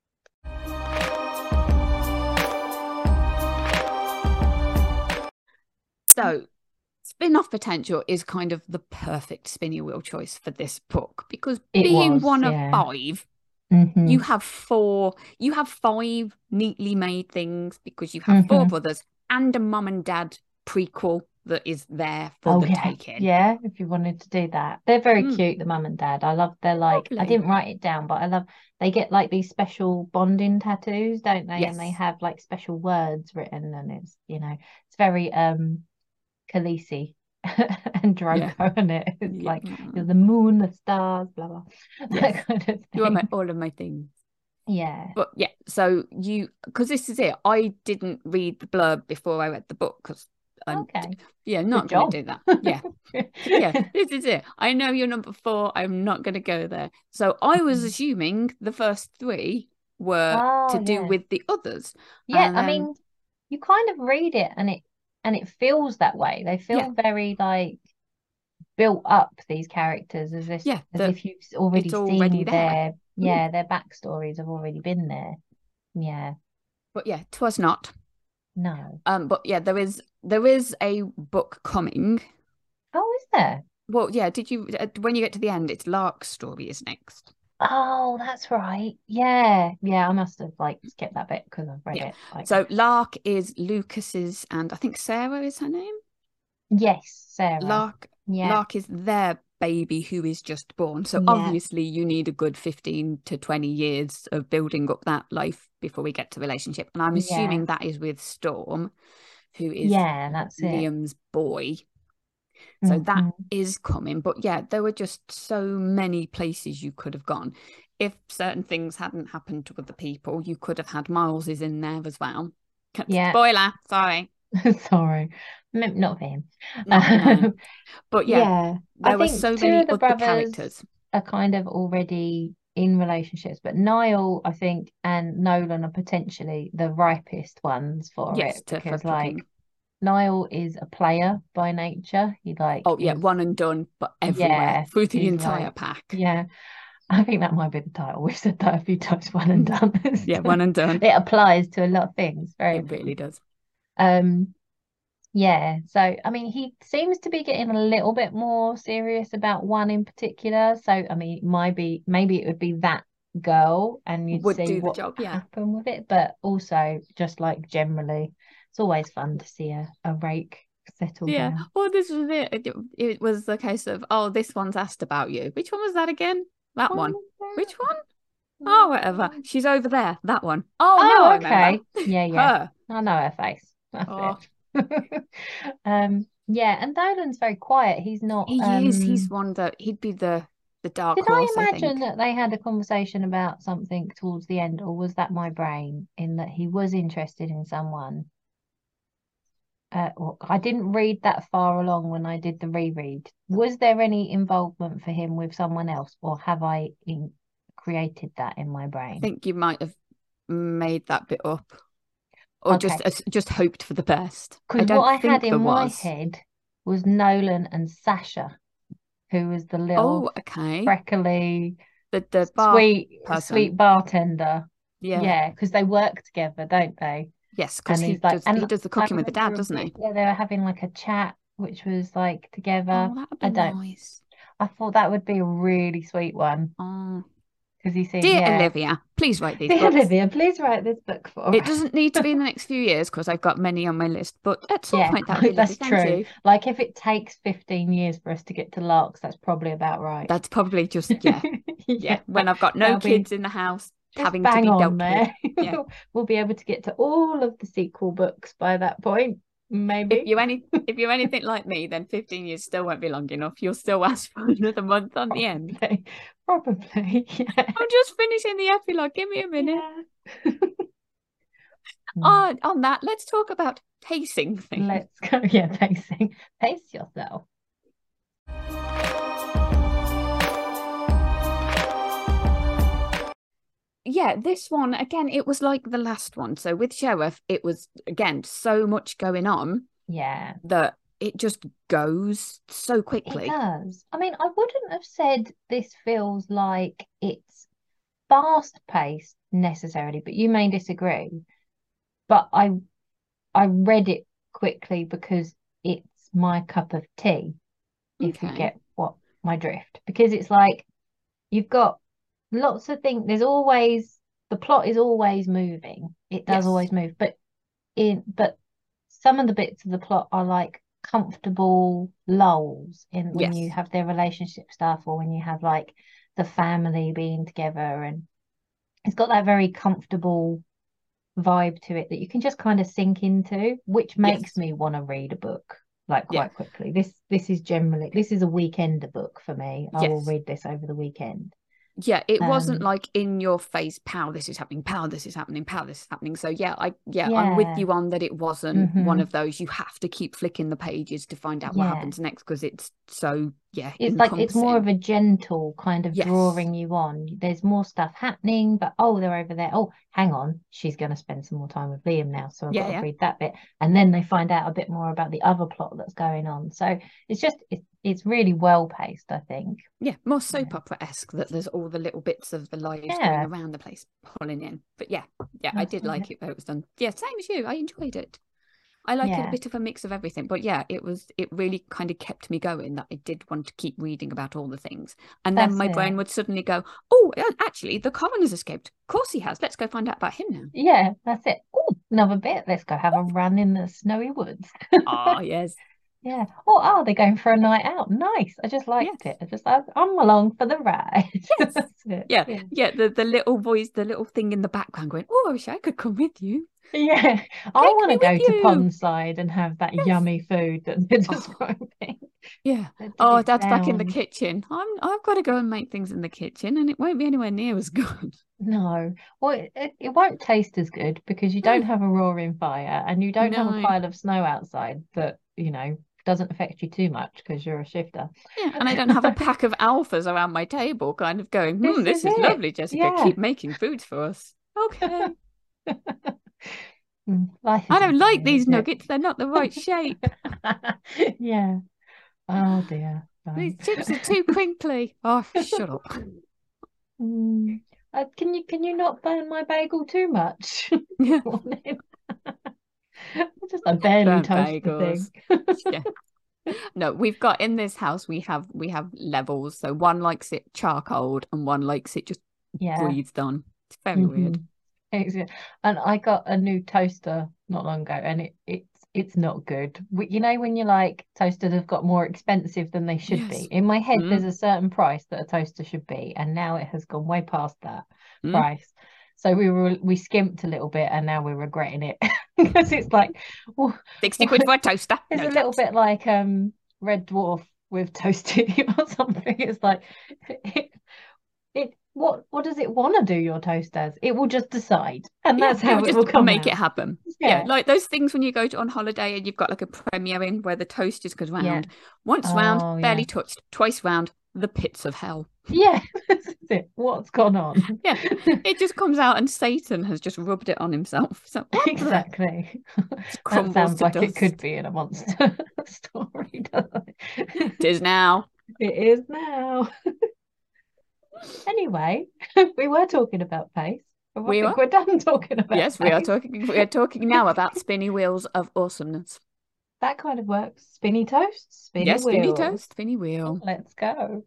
S1: So spin-off potential is kind of the perfect spinny wheel choice for this book because
S2: It
S1: being
S2: was,
S1: one of
S2: yeah.
S1: five,
S2: Mm-hmm.
S1: you have four, you have five neatly made things because you have four
S2: Mm-hmm.
S1: brothers and a mum and dad prequel that is there for
S2: Oh
S1: the
S2: yeah,
S1: taking.
S2: yeah. If you wanted to do that, they're very
S1: Mm,
S2: cute. The mum and dad. I love. They're like. I
S1: lovely.
S2: didn't write it down, but I love. They get like these special bonding tattoos, don't they? And they
S1: Yes.
S2: have like special words written, and it's you know, it's very um, Khaleesi and
S1: Yeah.
S2: Draco, and it? It's
S1: Yeah.
S2: like you know, the moon, the stars, blah blah, that
S1: Yes.
S2: kind of
S1: You are my
S2: thing.
S1: all of my things.
S2: Yeah.
S1: But yeah, so you because this is it. I didn't read the blurb before I read the book because I'm
S2: Okay.
S1: yeah not
S2: Good
S1: going
S2: job.
S1: to do that. Yeah, yeah, this is it. I know you're number four. I'm not going to go there. So I was
S2: Mhm.
S1: assuming the first three were
S2: Oh
S1: to do
S2: yeah.
S1: with the others,
S2: Yeah,
S1: and
S2: I
S1: then
S2: mean, you kind of read it and it and it feels that way. They
S1: yeah,
S2: feel very like built up, these characters, as if
S1: yeah,
S2: as
S1: that
S2: if you've already
S1: it's already
S2: seen
S1: there.
S2: their
S1: Mm.
S2: yeah, their backstories have already been there. Yeah.
S1: But yeah, 'twas not.
S2: No.
S1: Um, but yeah, there is there is a book coming.
S2: Oh, is there?
S1: Well, yeah. Did you uh, when you get to the end, it's Lark's story is next.
S2: Oh, that's right. Yeah. Yeah, I must have like skipped that bit because I've read
S1: Yeah.
S2: it. Like,
S1: So Lark is Lucas's, and I think Sarah is her name.
S2: yes, Sarah.
S1: Lark,
S2: Yeah.
S1: Lark is their baby who is just born. So
S2: Yeah.
S1: obviously you need a good fifteen to twenty years of building up that life before we get to relationship. And I'm
S2: Yeah.
S1: assuming that is with Storm, who is
S2: Yeah, that's it.
S1: Liam's boy. So that
S2: Mhm.
S1: is coming. But yeah, there were just so many places you could have gone. If certain things hadn't happened to other people, you could have had Miles's in there as well.
S2: Yeah.
S1: Spoiler, sorry.
S2: Sorry. M- Not for him.
S1: Not, no.
S2: Um,
S1: But yeah,
S2: yeah.
S1: there
S2: I
S1: were
S2: think
S1: so
S2: two
S1: many
S2: of the
S1: other
S2: brothers
S1: characters.
S2: are kind of already in relationships, but Niall, I think, and Nolan are potentially the ripest ones for
S1: Yes,
S2: it
S1: to, for
S2: because, like,
S1: fucking.
S2: Niall is a player by nature. He like
S1: Oh yeah,
S2: is
S1: one and done, but everywhere
S2: yeah,
S1: through the
S2: he's
S1: entire
S2: like
S1: pack.
S2: yeah. I think that might be the title. We've said that a few times, one and done.
S1: Yeah, one and done.
S2: It applies to a lot of things. Very
S1: It really does.
S2: Um, yeah, so I mean, he seems to be getting a little bit more serious about one in particular. So I mean, it might be maybe it would be that girl, and you'd
S1: Would
S2: see
S1: do the
S2: what
S1: job, yeah.
S2: happened with it. But also, just like generally, it's always fun to see a, a rake settle
S1: Yeah.
S2: down.
S1: Well, this was it. it. It was the case of, oh, this one's asked about you. Which one was that again? That one. Which one? Oh, whatever. She's over there. That one. Oh, now
S2: Oh,
S1: I
S2: okay.
S1: remember.
S2: Yeah, yeah.
S1: Her.
S2: I know her face. That's
S1: Oh,
S2: it. Um, yeah, and Dolan's very quiet. He's not
S1: he is. He's
S2: um
S1: one that he'd be the the dark
S2: Did I
S1: horse, I
S2: imagine
S1: think.
S2: that they had a conversation about something towards the end, or was that my brain in that he was interested in someone? Uh, well, I didn't read that far along when I did the reread. Was there any involvement for him with someone else, or have I in created that in my
S1: I
S2: brain?
S1: think you might have made that bit up, or
S2: Okay,
S1: just uh, just hoped for the best. I
S2: because what
S1: don't
S2: I had
S1: think there
S2: in my
S1: was.
S2: head was Nolan and Sasha, who was the little
S1: Oh, okay.
S2: freckly,
S1: The the bar
S2: sweet,
S1: person.
S2: sweet bartender.
S1: Yeah.
S2: Yeah, because they work together, don't they?
S1: Yes, because
S2: And
S1: he
S2: he's like,
S1: does he
S2: and
S1: does the
S2: I
S1: cooking with the dad,
S2: remember a
S1: doesn't
S2: bit
S1: he?
S2: where they were having like a chat, which was like together.
S1: Oh, that would
S2: I
S1: be
S2: don't,
S1: nice.
S2: I thought that would be a really sweet one
S1: Oh,
S2: because he said,
S1: dear
S2: yeah,
S1: Olivia, please write these
S2: dear
S1: books.
S2: Olivia, please write this book for
S1: It
S2: us.
S1: doesn't need to be in the next few years because I've got many on my list, but at some
S2: Yeah,
S1: point that would be lovely.
S2: that's
S1: Thank
S2: true.
S1: you.
S2: Like if it takes fifteen years for us to get to Larks, that's probably about right.
S1: That's probably just, yeah, yeah.
S2: Yeah,
S1: When I've got no
S2: that'll be
S1: kids in the house
S2: just
S1: having to
S2: bang
S1: be
S2: on
S1: dealt with.
S2: there.
S1: Yeah.
S2: We'll be able to get to all of the sequel books by that point,
S1: If
S2: maybe.
S1: you any if you're anything like me, then fifteen years still won't be long enough. You'll still ask for another month on the end.
S2: Probably, probably, yeah.
S1: I'm just finishing the epilogue. Give me a minute.
S2: Yeah. Mm.
S1: Oh, on that, let's talk about pacing things.
S2: Let's go. Yeah, pacing. Pace yourself.
S1: Yeah, this one again, it was like the last one. So with Sheriff, it was again so much going on
S2: Yeah,
S1: that it just goes so
S2: it
S1: quickly.
S2: does. I mean, I wouldn't have said this feels like it's fast paced necessarily, but you may disagree. But I I read it quickly because it's my cup of tea, if you
S1: Okay.
S2: get what my drift. Because it's like you've got lots of things. There's always the plot is always moving. It does
S1: Yes.
S2: always move, but in but some of the bits of the plot are like comfortable lulls in when you
S1: Yes.
S2: have their relationship stuff or when you have like the family being together, and it's got that very comfortable vibe to it that you can just kind of sink into, which makes
S1: Yes.
S2: me want to read a book like
S1: Yeah.
S2: quite quickly. This this is generally this is a weekender book for me. I will
S1: Yes.
S2: read this over the weekend.
S1: Yeah, it wasn't
S2: Um,
S1: like in your face, pow, this is happening, pow, this is happening, pow, this is happening. So yeah, I yeah, I'm with
S2: yeah.
S1: you on that. It wasn't one
S2: hmm
S1: of those you have to keep flicking the pages to find out what
S2: Yeah.
S1: happens next because it's so yeah,
S2: It's like it's more
S1: encompassing.
S2: of a gentle kind of
S1: Yes.
S2: drawing you on. There's more stuff happening, but oh, they're over there. Oh, hang on, she's going to spend some more time with Liam now, so I've
S1: Yeah,
S2: got to
S1: yeah.
S2: read that bit. And then they find out a bit more about the other plot that's going on. So it's just it's it's really well paced, I think.
S1: Yeah, more
S2: Yeah.
S1: soap opera-esque that there's all the little bits of the lives going
S2: Yeah,
S1: around the place pulling in. But yeah, yeah, I
S2: that's
S1: did
S2: it.
S1: like it where it was done. Yeah, same as you. I enjoyed it. I like it a
S2: Yeah,
S1: bit of a mix of everything. But yeah, it was it really kind of kept me going that I did want to keep reading about all the things. And then
S2: that's
S1: my
S2: it.
S1: brain would suddenly go, oh, yeah, actually, the coroner's escaped. Of course he has. Let's go find out about him now.
S2: Yeah, that's it. Oh, another bit. Let's go have a run in the snowy woods.
S1: Oh, yes.
S2: Yeah. Oh, oh, they're going for a night out. Nice. I just liked
S1: Yes.
S2: it. I just I, I'm along for the ride.
S1: Yes.
S2: That's it.
S1: Yeah.
S2: Yeah.
S1: Yeah. The, the little voice, the little thing in the background going, oh, I wish I could come with you.
S2: Yeah. I
S1: Take
S2: want
S1: me
S2: to
S1: with
S2: go to
S1: you.
S2: Pondside and have that
S1: Yes.
S2: yummy food that they're
S1: Oh,
S2: describing.
S1: yeah.
S2: That did
S1: Oh,
S2: it
S1: Dad's back in the
S2: sound.
S1: kitchen. I'm I've got to go and make things in the kitchen and it won't be anywhere near as good.
S2: No. Well, it, it, it won't taste as good because you don't
S1: No,
S2: have a roaring fire and you don't have a
S1: no.
S2: pile of snow outside that, you know, doesn't affect you too much because you're a shifter.
S1: Yeah, and I don't have a pack of alphas around my table kind of going,
S2: This
S1: hmm,
S2: is
S1: this is
S2: it.
S1: lovely, Jessica.
S2: Yeah.
S1: Keep making foods for us. Okay.
S2: Mm, Life
S1: I
S2: isn't
S1: don't like
S2: boring,
S1: these
S2: is it?
S1: nuggets. They're not the right shape.
S2: Yeah. Oh dear.
S1: These
S2: Don't.
S1: chips are too crinkly. Oh, shut up.
S2: Mm. Uh, can you can you not burn my bagel too much?
S1: Yeah.
S2: Just I barely
S1: Burnt
S2: toast the thing.
S1: bagels. Yeah. No, we've got in this house we have we have levels. So one likes it charcoal and one likes it just
S2: Yeah.
S1: breathed on. It's very
S2: hmm
S1: weird.
S2: And I got a new toaster not long ago, and it it's it's not good. We, you know when you're like toasters have got more expensive than they should be.
S1: Yes.
S2: In my head, there's
S1: Mm,
S2: a certain price that a toaster should be, and now it has gone way past that
S1: mm.
S2: price. So we were we skimped a little bit, and now we're regretting it because it's like, well,
S1: sixty quid for a toaster.
S2: it's
S1: No
S2: a little
S1: tax.
S2: bit like um Red Dwarf with Toasty or something. It's like it, it what what does it want to do your toast as? It will just decide, and
S1: Yeah,
S2: that's
S1: it
S2: how
S1: will
S2: it
S1: just
S2: will come
S1: make it
S2: out.
S1: happen. Yeah,
S2: Yeah,
S1: like those things when you go to, on holiday and you've got like a premiering where the toasters goes
S2: yeah.
S1: round. Once round,
S2: Oh yeah.
S1: barely touched. Twice round, the pits of hell.
S2: Yeah, that's it. What's gone on?
S1: Yeah, it just comes out and Satan has just rubbed it on himself. So
S2: Exactly.
S1: just
S2: That
S1: crumbles
S2: sounds
S1: to
S2: like it could
S1: dust.
S2: be in a monster story, doesn't it?
S1: Tis now.
S2: It is now. Anyway, we were talking about pace. I
S1: We
S2: think
S1: are.
S2: we're done talking about
S1: Yes, we are
S2: pace.
S1: talking. We are talking now about spinny wheels of awesomeness.
S2: That kind of works. Spinny toast, spinny
S1: Yes, spinny
S2: wheels.
S1: toast, spinny wheel.
S2: Let's go.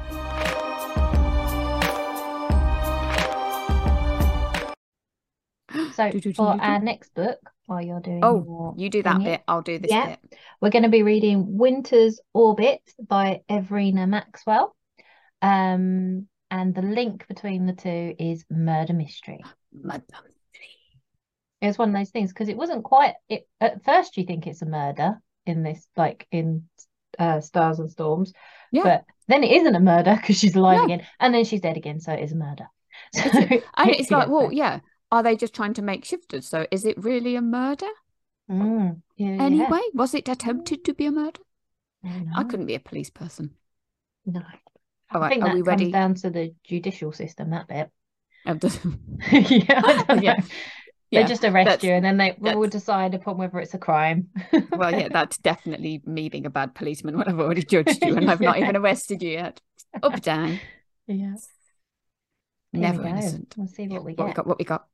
S2: So
S1: Do, do, do,
S2: for
S1: do,
S2: our
S1: do.
S2: next book, while you're doing
S1: Oh,
S2: your
S1: you do that
S2: thingy,
S1: bit. I'll do this
S2: yeah,
S1: bit.
S2: we're going to be reading Winter's Orbit by Everina Maxwell. Um, and the link between the two is Murder Mystery.
S1: Madam.
S2: It's one of those things because it wasn't quite it at first you think it's a murder in this like in uh, Stars and Storms,
S1: Yeah.
S2: but then it isn't a murder because she's alive
S1: No.
S2: again and then she's dead again, so it is a murder. So
S1: It's a, and it's like,
S2: yeah,
S1: well, yeah. Are they just trying to make shifters? So is it really a murder?
S2: mm, yeah,
S1: Anyway,
S2: yeah.
S1: was it attempted to be a murder?
S2: Oh,
S1: I
S2: no,
S1: couldn't be a police person.
S2: no.
S1: All
S2: I
S1: right,
S2: think
S1: are we
S2: that comes
S1: ready?
S2: down to the judicial system, that bit.
S1: Um, does-
S2: Yeah, I don't
S1: yeah,
S2: know. They
S1: yeah.
S2: just arrest
S1: That's
S2: you and then they will
S1: that's
S2: decide upon whether it's a crime.
S1: well, yeah. That's definitely me being a bad policeman when I've already judged you and I've not even
S2: Yeah.
S1: arrested you yet. Up down,
S2: Yeah. Here we
S1: never
S2: go.
S1: innocent.
S2: We'll see
S1: Yeah,
S2: what we
S1: what we
S2: get.
S1: got? What we got?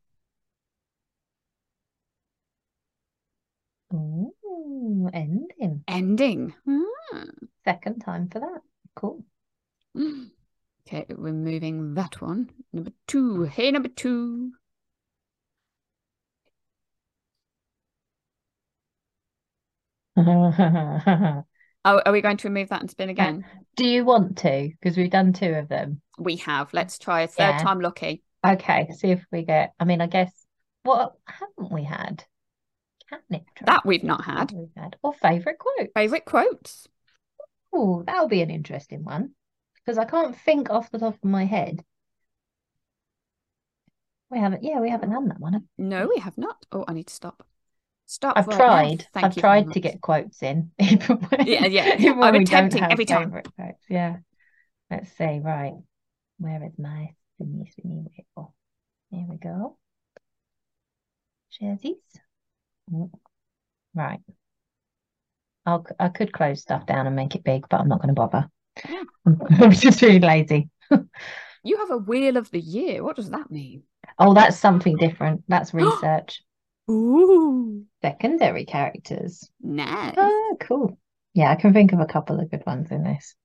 S2: Ooh, ending.
S1: Ending. Hmm.
S2: Second time for that. Cool.
S1: Okay, we're moving that one. Number two. Hey, number two. Oh, are we going to remove that and spin again?
S2: Do you want to? Because we've done two of them.
S1: We have. Let's try a third
S2: Yeah.
S1: time lucky.
S2: Okay, see if we get. I mean, I guess what haven't we had? Catnip
S1: That we've
S2: trophy
S1: not had.
S2: we've had. Or favourite quote.
S1: Favourite quotes.
S2: Oh, that'll be an interesting one. Because I can't think off the top of my head. We haven't, yeah, we haven't done that one.
S1: No, we have not. Oh, I need to stop. Stop
S2: I've
S1: right
S2: tried.
S1: now. Thank
S2: I've
S1: you very
S2: tried to
S1: much.
S2: get quotes in, even when,
S1: Yeah, yeah.
S2: even when
S1: I'm
S2: we don't
S1: attempting
S2: have
S1: every time.
S2: favourite quotes. Yeah. Let's see. Right. Where is my spinny spinny wheel? Here we go. Sharesies. Mm. Right. I'll, I could close stuff down and make it big, but I'm not going to bother.
S1: Yeah.
S2: I'm just really lazy.
S1: You have a wheel of the year. What does that mean?
S2: Oh, that's something different. That's research.
S1: Ooh,
S2: Secondary characters.
S1: nice.
S2: Oh, cool. Yeah, I can think of a couple of good ones in this.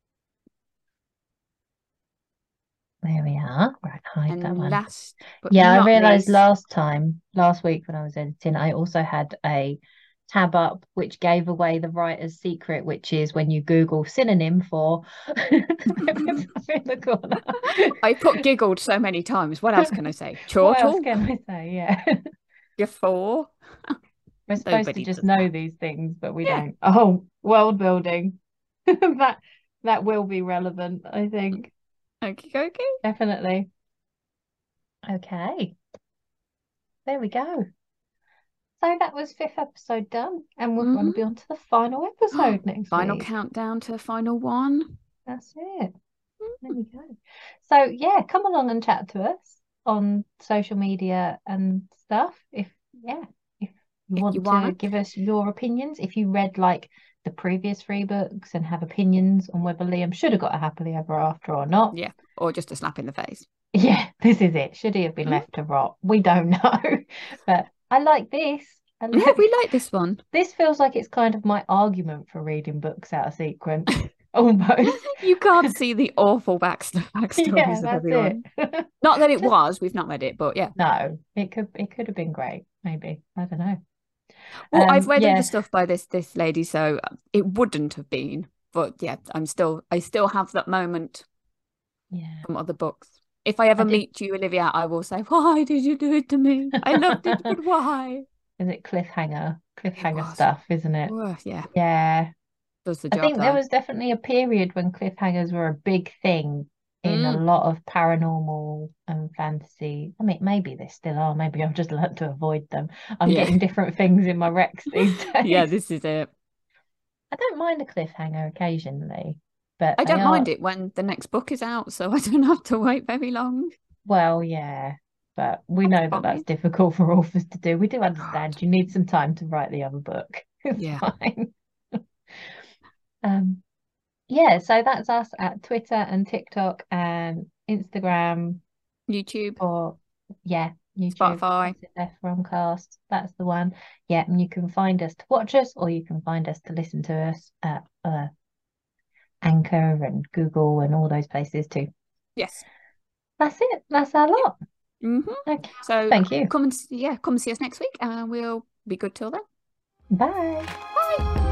S2: There we are. Right, hide
S1: And
S2: that one.
S1: last, but
S2: Yeah, I
S1: not
S2: realized
S1: least,
S2: last time, last week when I was editing, I also had a tab up which gave away the writer's secret, which is when you Google synonym for in the corner.
S1: I put giggled so many times. What else can I say?
S2: What else
S1: Chortle,
S2: can I say? Yeah.
S1: guffaw.
S2: We're supposed to
S1: Nobody
S2: just
S1: does
S2: know
S1: that.
S2: these things, but we
S1: Yeah.
S2: don't. Oh, world building. That that will be relevant, I think.
S1: Okay, okay.
S2: Definitely. Okay. There we go. So that was fifth episode done, and we're going to be
S1: Mhm.
S2: on to the final episode next
S1: Final
S2: week.
S1: countdown to final one.
S2: That's it. There we go. So yeah, come along and chat to us on social media and stuff. If yeah, if you
S1: If
S2: want
S1: you
S2: to
S1: wanna.
S2: give us your opinions, if you read like the previous three books and have opinions on whether Liam should have got a happily ever after or not.
S1: Yeah. or just a slap in the face.
S2: Yeah, this is it. Should he have been
S1: Mm.
S2: left to rot? We don't know. But I like this. I
S1: Yeah,
S2: like,
S1: we like this one.
S2: this feels like it's kind of my argument for reading books out of sequence, almost.
S1: You can't see the awful backst-
S2: Yeah,
S1: backstories of
S2: that's
S1: everyone.
S2: it.
S1: Not that it
S2: Just
S1: was, we've not read it, but yeah.
S2: no, it could it could have been great, maybe. I don't know.
S1: Well, I've
S2: Um,
S1: read other
S2: yeah,
S1: stuff by this this lady, so it wouldn't have been. But yeah, I'm still I still have that moment
S2: yeah.
S1: from other books. If I ever
S2: I did.
S1: meet you, Olivia, I will say, "Why did you do it to me? I loved it, but why?"
S2: Is it cliffhanger?
S1: It
S2: Cliffhanger
S1: was.
S2: stuff, isn't it?
S1: Oh, yeah,
S2: Yeah.
S1: does the
S2: I
S1: job
S2: think there
S1: though.
S2: was definitely a period when cliffhangers were a big thing in a
S1: Mm.
S2: lot of paranormal and fantasy. I mean, maybe they still are. Maybe I've just learned to avoid them. I'm
S1: Yeah,
S2: getting different things in my Rex these
S1: yeah,
S2: days.
S1: this is it.
S2: I don't mind a cliffhanger occasionally, but
S1: I
S2: they
S1: don't mind
S2: are,
S1: it when the next book is out, so I don't have to wait very long.
S2: well, yeah. But we
S1: That's
S2: know that that's
S1: fine.
S2: difficult for authors to do. We do
S1: God.
S2: understand. You need some time to write the other book. It's
S1: Yeah.
S2: fine. Um, yeah, so that's us at Twitter and TikTok and Instagram
S1: YouTube,
S2: or yeah, YouTube.
S1: Spotify.
S2: What's it there Romcast? That's the one. Yeah, and you can find us to watch us, or you can find us to listen to us at uh, Anchor and Google and all those places too.
S1: Yes.
S2: That's it. That's our
S1: Yeah.
S2: lot.
S1: Mm-hmm.
S2: Okay.
S1: So
S2: Thank you.
S1: come and yeah, come and see us next week, and we'll be good till then.
S2: Bye.
S1: Bye.